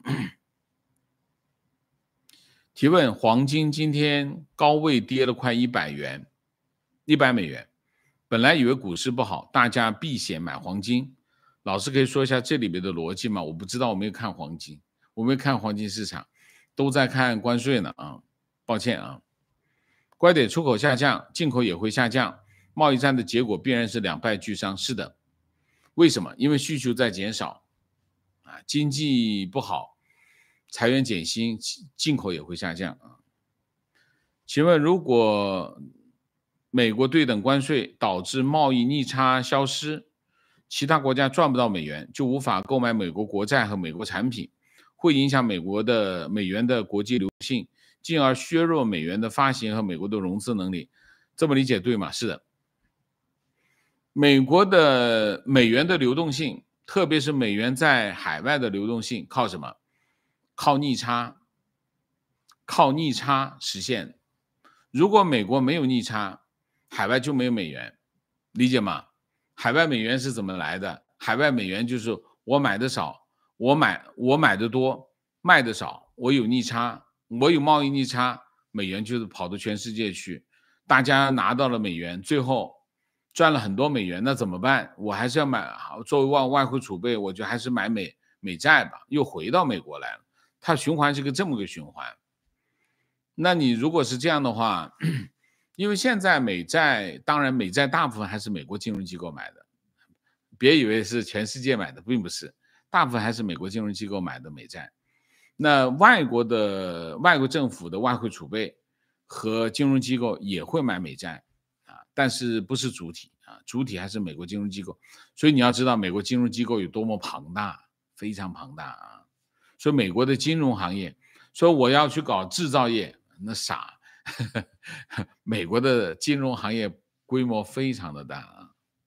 提问：黄金今天高位跌了快一百元，一百美元。本来以为股市不好，大家避险买黄金。老师可以说一下这里面的逻辑吗？我不知道，我没有看黄金，我没有看黄金市场，都在看关税呢啊，抱歉啊。观点：出口下降，进口也会下降，贸易战的结果必然是两败俱伤。是的，为什么？因为需求在减少啊，经济不好，裁员减薪，进口也会下降啊。请问，如果美国对等关税导致贸易逆差消失，其他国家赚不到美元，就无法购买美国国债和美国产品，会影响美国的美元的国际流动性，进而削弱美元的发行和美国的融资能力。这么理解对吗？是的。美国的美元的流动性，特别是美元在海外的流动性，靠什么？靠逆差，靠逆差实现。如果美国没有逆差，海外就没有美元，理解吗？海外美元是怎么来的？海外美元就是我买的少，我买我买的多，卖的少，我有逆差，我有贸易逆差，美元就是跑到全世界去，大家拿到了美元，最后赚了很多美元，那怎么办？我还是要买，作为外外汇储备，我就还是买美美债吧，又回到美国来了。它循环是个这么个循环。那你如果是这样的话，因为现在美债，当然美债大部分还是美国金融机构买的，别以为是全世界买的，并不是，大部分还是美国金融机构买的美债。那外国的外国政府的外汇储备和金融机构也会买美债啊，但是不是主体啊，主体还是美国金融机构。所以你要知道美国金融机构有多么庞大，非常庞大啊。所以美国的金融行业说我要去搞制造业，那傻。美国的金融行业规模非常的大啊，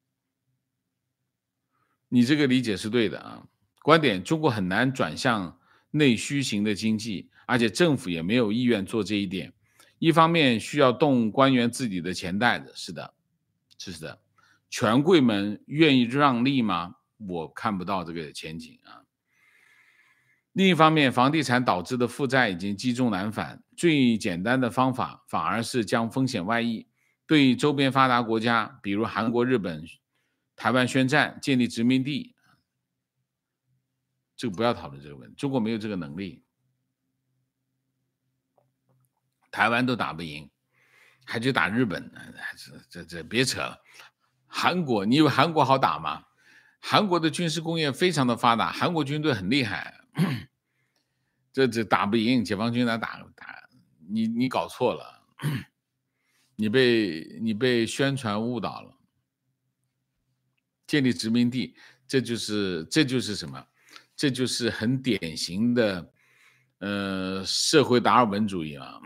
你这个理解是对的啊。观点：中国很难转向内需型的经济，而且政府也没有意愿做这一点。一方面需要动官员自己的钱袋子，是的，是的。权贵们愿意让利吗？我看不到这个前景啊。另一方面，房地产导致的负债已经积重难返，最简单的方法反而是将风险外溢，对周边发达国家，比如韩国、日本、台湾宣战，建立殖民地。这个不要讨论这个问题，中国没有这个能力，台湾都打不赢，还去打日本，这这这别扯了。韩国，你以为韩国好打吗？韩国的军事工业非常的发达，韩国军队很厉害。这这打不赢，解放军来打打你，你搞错了，你被你被宣传误导了。建立殖民地，这就是这就是什么？这就是很典型的呃社会达尔文主义啊。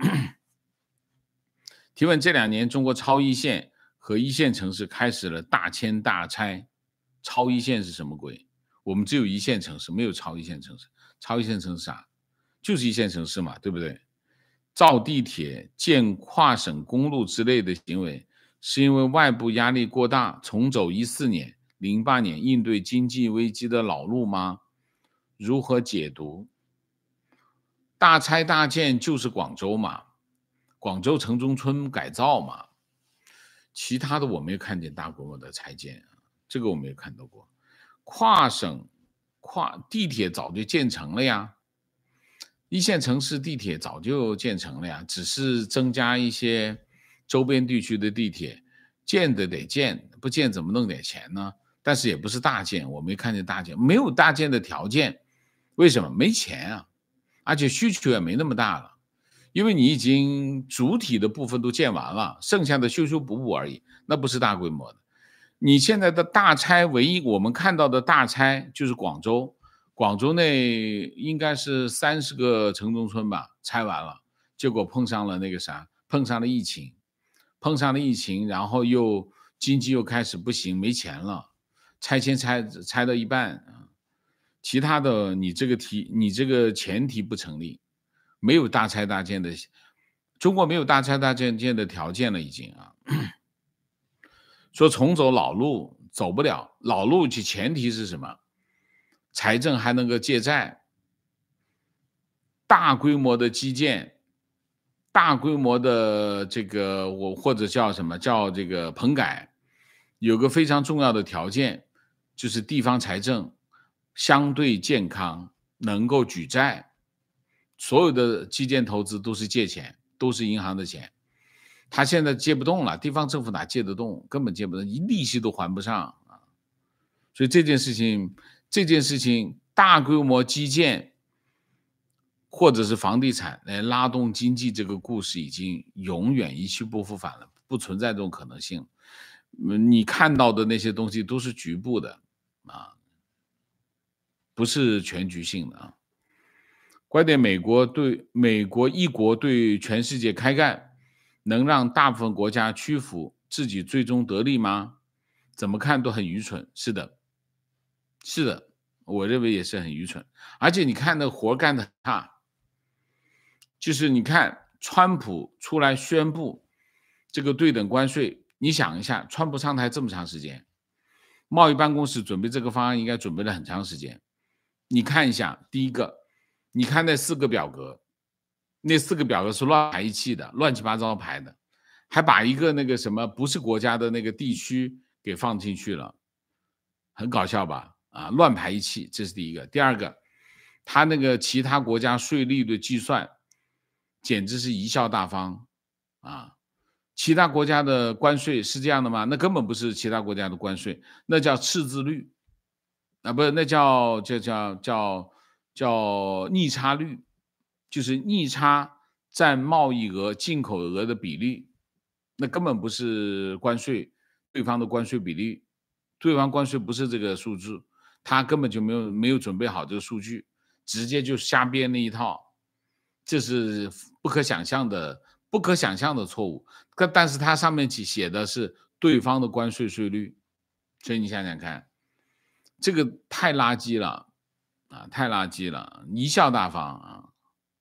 提问：这两年中国超一线和一线城市开始了大迁大拆，超一线是什么鬼？我们只有一线城市，没有超一线城市。超一线城市啥？就是一线城市嘛，对不对？造地铁、建跨省公路之类的行为，是因为外部压力过大，重走一四年、零八年应对经济危机的老路吗？如何解读？大拆大建就是广州嘛，广州城中村改造嘛，其他的我没有看见大规模的拆建，这个我没有看到过。跨省跨地铁早就建成了呀，一线城市地铁早就建成了呀，只是增加一些周边地区的地铁，建的得建，不建怎么弄点钱呢？但是也不是大建，我没看见大建，没有大建的条件。为什么？没钱啊，而且需求也没那么大了，因为你已经主体的部分都建完了，剩下的修修补补而已，那不是大规模的。你现在的大拆，唯一我们看到的大拆就是广州，广州内应该是三十个城中村吧，拆完了，结果碰上了那个啥，碰上了疫情，碰上了疫情，然后又经济又开始不行，没钱了，拆迁拆拆到一半，其他的你这个题，你这个前提不成立，没有大拆大建的，中国没有大拆大建建的条件了，已经啊。说重走老路， 走不了。老路其前提是什么？财政还能够借债，大规模的基建，大规模的这个我或者叫什么叫这个棚改，有个非常重要的条件，就是地方财政相对健康，能够举债。所有的基建投资都是借钱，都是银行的钱。他现在借不动了，地方政府哪借得动？根本借不动，利息都还不上啊！所以这件事情，这件事情大规模基建或者是房地产来拉动经济，这个故事已经永远一去不复返了，不存在这种可能性。你看到的那些东西都是局部的啊，不是全局性的啊。关键美国对美国一国对全世界开干，能让大部分国家屈服，自己最终得利吗？怎么看都很愚蠢。是的，是的，我认为也是很愚蠢。而且你看那活干的差，就是你看川普出来宣布这个对等关税，你想一下，川普上台这么长时间，贸易办公室准备这个方案应该准备了很长时间。你看一下，第一个，你看那四个表格，那四个表格是乱排一气的，乱七八糟排的，还把一个那个什么不是国家的那个地区给放进去了，很搞笑吧？啊，乱排一气，这是第一个。第二个，他那个其他国家税率的计算，简直是贻笑大方啊！其他国家的关税是这样的吗？那根本不是其他国家的关税，那叫赤字率啊，不是，那叫叫叫叫叫逆差率，就是逆差占贸易额、进口额的比例，那根本不是关税，对方的关税比例，对方关税不是这个数字，他根本就没有没有准备好这个数据，直接就瞎编了一套，这是不可想象的。不可想象的错误，但是它上面写的是对方的关税税率，所以你想想看，这个太垃圾了啊，太垃圾了，贻笑大方啊，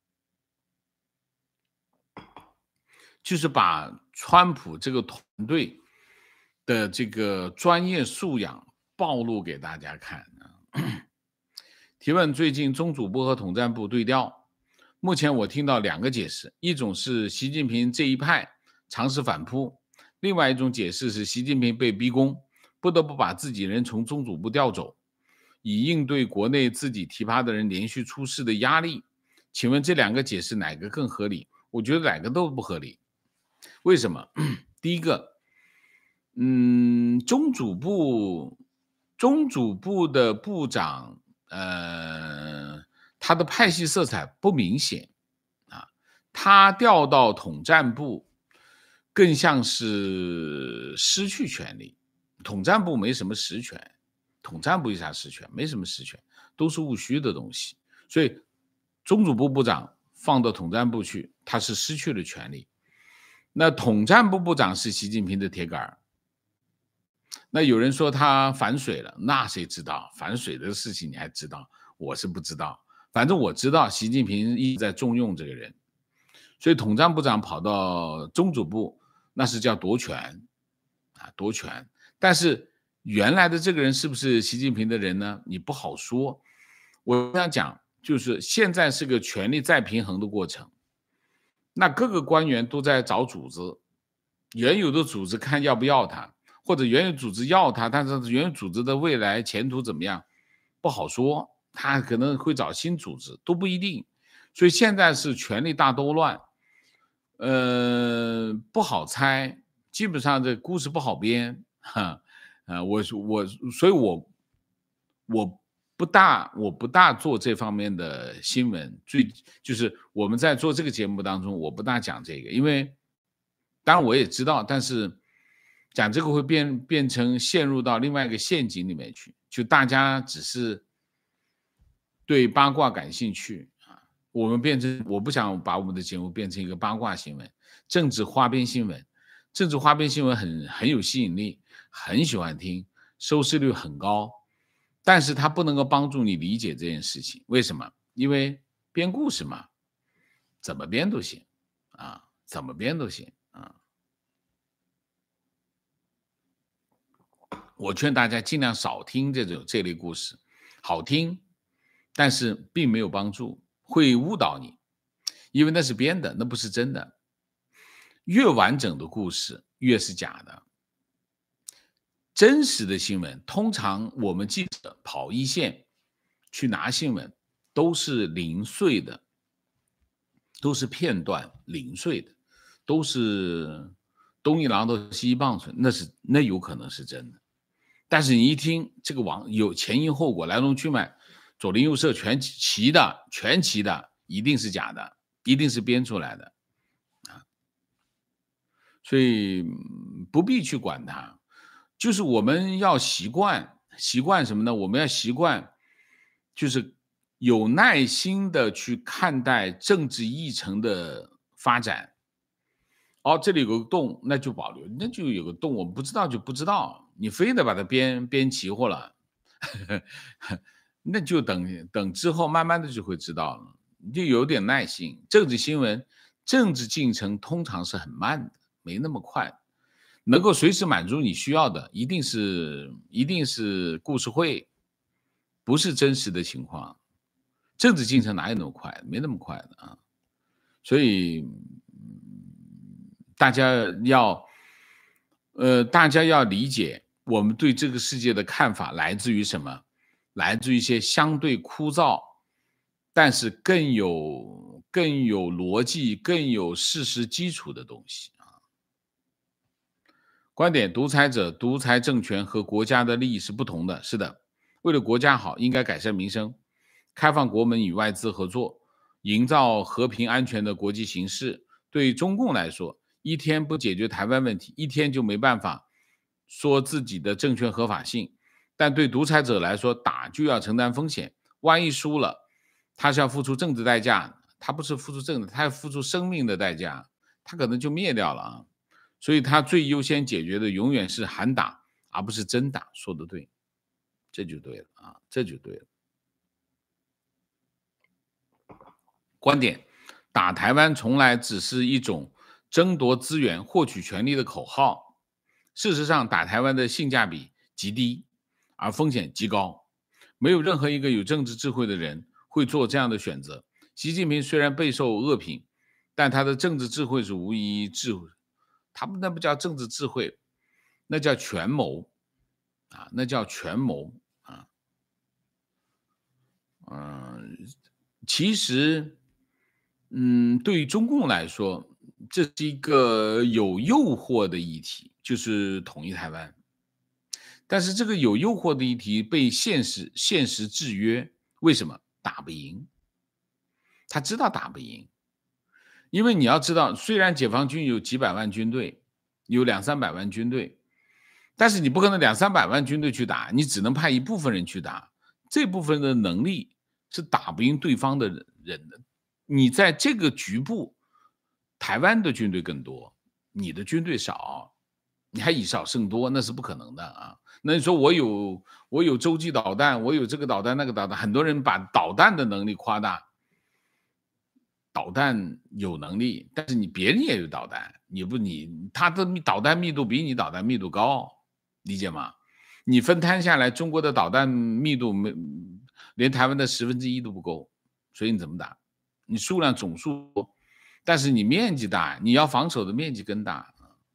就是把川普这个团队的这个专业素养暴露给大家看啊。提问：最近中组部和统战部对调。目前我听到两个解释，一种是习近平这一派尝试反扑，另外一种解释是习近平被逼宫，不得不把自己人从中组部调走，以应对国内自己提拔的人连续出事的压力。请问这两个解释哪个更合理？我觉得两个都不合理。为什么？第一个，嗯，中组部中组部的部长，呃。他的派系色彩不明显啊，他调到统战部更像是失去权力，统战部没什么实权，统战部有啥实权？没什么实权，都是务虚的东西。所以中组部部长放到统战部去，他是失去了权力。那统战部部长是习近平的铁杆，那有人说他反水了，那谁知道反水的事情你还知道？我是不知道。反正我知道习近平一直在重用这个人，所以统战部长跑到中组部，那是叫夺权啊，夺权。但是原来的这个人是不是习近平的人呢？你不好说。我想讲，就是现在是个权力再平衡的过程，那各个官员都在找组织，原有的组织看要不要他，或者原有组织要他，但是原有组织的未来前途怎么样，不好说。他可能会找新组织，都不一定，所以现在是权力大兜乱，呃，不好猜，基本上这故事不好编，哈，呃，我我，所以我我不大我不大做这方面的新闻，最就是我们在做这个节目当中，我不大讲这个，因为当然我也知道，但是讲这个会变变成陷入到另外一个陷阱里面去，就大家只是。对八卦感兴趣啊，我们变成我不想把我们的节目变成一个八卦新闻、政治花边新闻。政治花边新闻很很有吸引力，很喜欢听，收视率很高，但是它不能够帮助你理解这件事情。为什么？因为编故事嘛，怎么编都行啊，怎么编都行啊。 我劝大家尽量少听这种这类故事，好听，但是并没有帮助，会误导你，因为那是编的，那不是真的。越完整的故事越是假的。真实的新闻，通常我们记者跑一线去拿新闻，都是零碎的，都是片段零碎的，都是东一榔头西一棒槌，那是那有可能是真的。但是你一听这个网有前因后果、来龙去脉，左邻右舍全齐的，全齐的，一定是假的，一定是编出来的啊。所以不必去管它，就是我们要习惯，习惯什么呢？我们要习惯，就是有耐心的去看待政治议程的发展。哦，这里有个洞，那就保留，那就有个洞，我们不知道就不知道，你非得把它编编齐活了，那就等等之后慢慢的就会知道了，你就有点耐心。政治新闻、政治进程通常是很慢的，没那么快，能够随时满足你需要的，一定是一定是故事会，不是真实的情况。政治进程哪有那么快？没那么快的啊，所以。大家要，呃，大家要理解，我们对这个世界的看法来自于什么？来自于一些相对枯燥，但是更有更有逻辑、更有事实基础的东西啊。观点：独裁者、独裁政权和国家的利益是不同的。是的，为了国家好，应该改善民生，开放国门与外资合作，营造和平安全的国际形势。对中共来说，一天不解决台湾问题，一天就没办法说自己的政权合法性。但对独裁者来说，打就要承担风险，万一输了，他是要付出政治代价，他不是付出政治，他要付出生命的代价，他可能就灭掉了啊。所以他最优先解决的永远是喊打，而不是真打。说的对，这就对了啊，这就对了。观点：打台湾从来只是一种争夺资源、获取权力的口号。事实上，打台湾的性价比极低，而风险极高。没有任何一个有政治智慧的人会做这样的选择。习近平虽然备受恶评，但他的政治智慧是无疑智慧，他们那不叫政治智慧，那叫权谋啊，那叫权谋啊。嗯，其实。嗯，对于中共来说，这是一个有诱惑的议题，就是统一台湾。但是这个有诱惑的议题被现实现实制约，为什么？打不赢。他知道打不赢，因为你要知道，虽然解放军有几百万军队，有两三百万军队，但是你不可能两三百万军队去打，你只能派一部分人去打，这部分的能力是打不赢对方的人的。你在这个局部，台湾的军队更多，你的军队少，你还以少胜多，那是不可能的啊。那你说我有我有洲际导弹，我有这个导弹那个导弹，很多人把导弹的能力夸大，导弹有能力，但是你别人也有导弹，你不你他的导弹密度比你导弹密度高，理解吗？你分摊下来，中国的导弹密度没连台湾的十分之一都不够，所以你怎么打？你数量总数多，但是你面积大，你要防守的面积更大。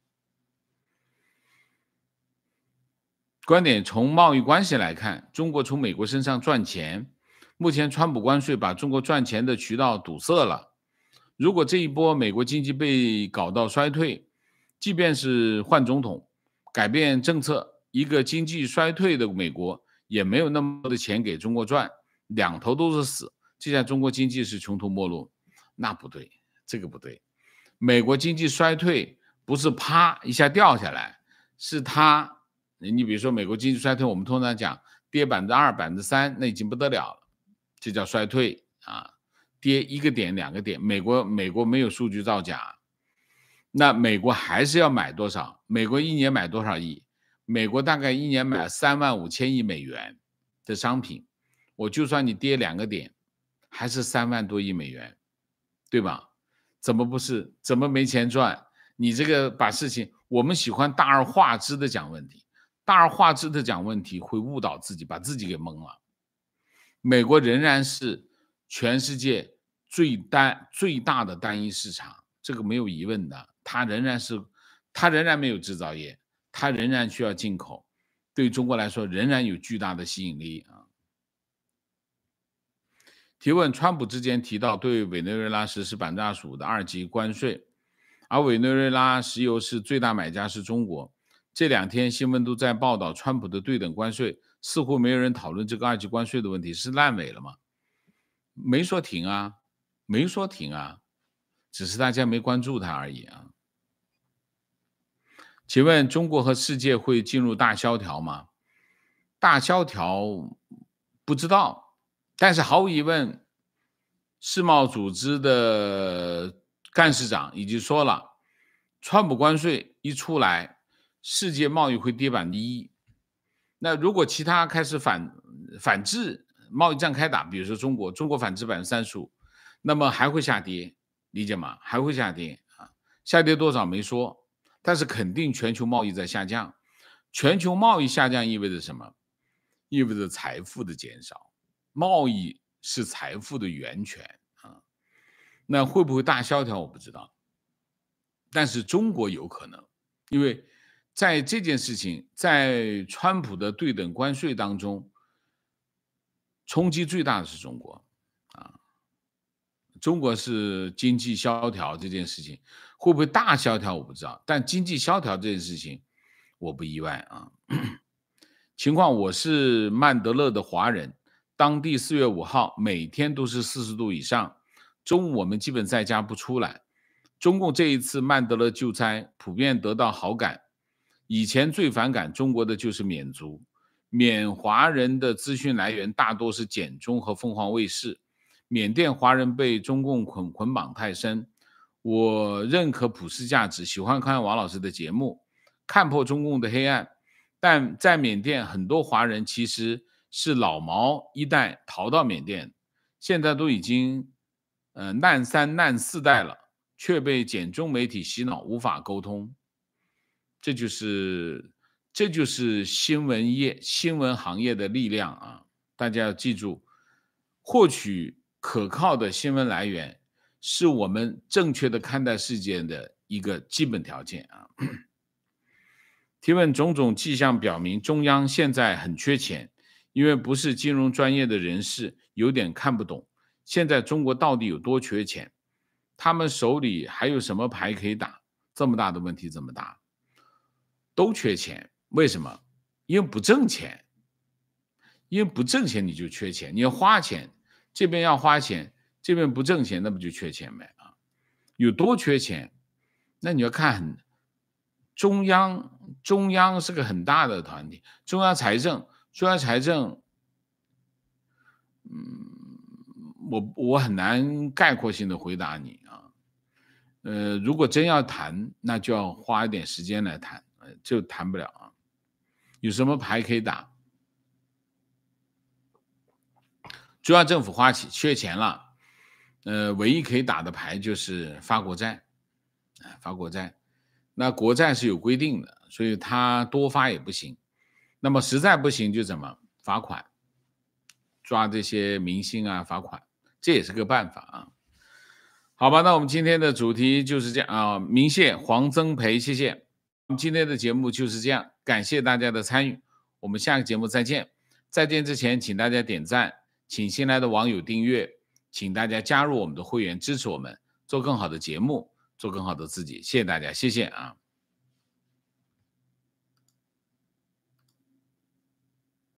观点：从贸易关系来看，中国从美国身上赚钱，目前川普关税把中国赚钱的渠道堵塞了。如果这一波美国经济被搞到衰退，即便是换总统改变政策，一个经济衰退的美国也没有那么多的钱给中国赚，两头都是死。这下中国经济是穷途末路，那不对，这个不对。美国经济衰退不是啪一下掉下来，是它，你比如说美国经济衰退，我们通常讲跌百分之二、百分之三，那已经不得了了，这叫衰退啊。跌一个点、两个点，美国美国没有数据造假，那美国还是要买多少？美国一年买多少亿？美国大概一年买三万五千亿美元的商品，我就算你跌两个点。还是三万多亿美元，对吧？怎么不是？怎么没钱赚？你这个把事情，我们喜欢大而化之的讲问题， 大而化之的讲问题会误导自己，把自己给蒙了。美国仍然是全世界最单最大的单一市场，这个没有疑问的。它仍然是，它仍然没有制造业，它仍然需要进口，对中国来说仍然有巨大的吸引力啊。提问：川普之前提到对委内瑞拉实施百分之二十五的二级关税，而委内瑞拉石油是最大买家是中国。这两天新闻都在报道川普的对等关税，似乎没有人讨论这个二级关税的问题，是烂尾了吗？没说停啊，没说停啊，只是大家没关注它而已啊。请问中国和世界会进入大萧条吗？大萧条不知道，但是毫无疑问，世贸组织的干事长已经说了，川普关税一出来，世界贸易会跌百分之一。那如果其他开始反反制，贸易战开打，比如说中国，中国反制百分之三十五，那么还会下跌，理解吗？还会下跌啊，下跌多少没说，但是肯定全球贸易在下降。全球贸易下降意味着什么？意味着财富的减少。贸易是财富的源泉啊。那会不会大萧条我不知道，但是中国有可能，因为在这件事情，在川普的对等关税当中，冲击最大的是中国啊。中国是经济萧条这件事情，会不会大萧条我不知道，但经济萧条这件事情我不意外啊。情况，我是曼德勒的华人，当地四月五号每天都是四十度以上，中午我们基本在家不出来。中共这一次曼德勒救灾普遍得到好感，以前最反感中国的就是缅族，缅华人的资讯来源大多是简中和凤凰卫视，缅甸华人被中共捆捆绑太深。我认可普世价值，喜欢看王老师的节目，看破中共的黑暗。但在缅甸很多华人其实是老毛一代逃到缅甸，现在都已经呃难三难四代了，却被简中媒体洗脑，无法沟通。这就是这就是新闻业新闻行业的力量啊！大家要记住，获取可靠的新闻来源是我们正确的看待世界的一个基本条件啊。提问：种种迹象表明中央现在很缺钱，因为不是金融专业的人士有点看不懂现在中国到底有多缺钱，他们手里还有什么牌可以打，这么大的问题怎么打？都缺钱，为什么？因为不挣钱，因为不挣钱你就缺钱，你要花钱，这边要花钱，这边不挣钱，那不就缺钱呗啊？有多缺钱？那你要看中央，中央是个很大的团体，中央财政，中央财政，嗯，我我很难概括性的回答你啊。呃，如果真要谈，那就要花一点时间来谈，就谈不了啊。有什么牌可以打？中央政府花起缺钱了，呃，唯一可以打的牌就是发国债，发国债。那国债是有规定的，所以它多发也不行。那么实在不行就怎么罚款，抓这些明星啊罚款，这也是个办法啊。好吧，那我们今天的主题就是这样啊。鸣谢黄增培，谢谢。我们今天的节目就是这样，感谢大家的参与，我们下个节目再见。再见之前，请大家点赞，请新来的网友订阅，请大家加入我们的会员，支持我们做更好的节目，做更好的自己。谢谢大家，谢谢啊。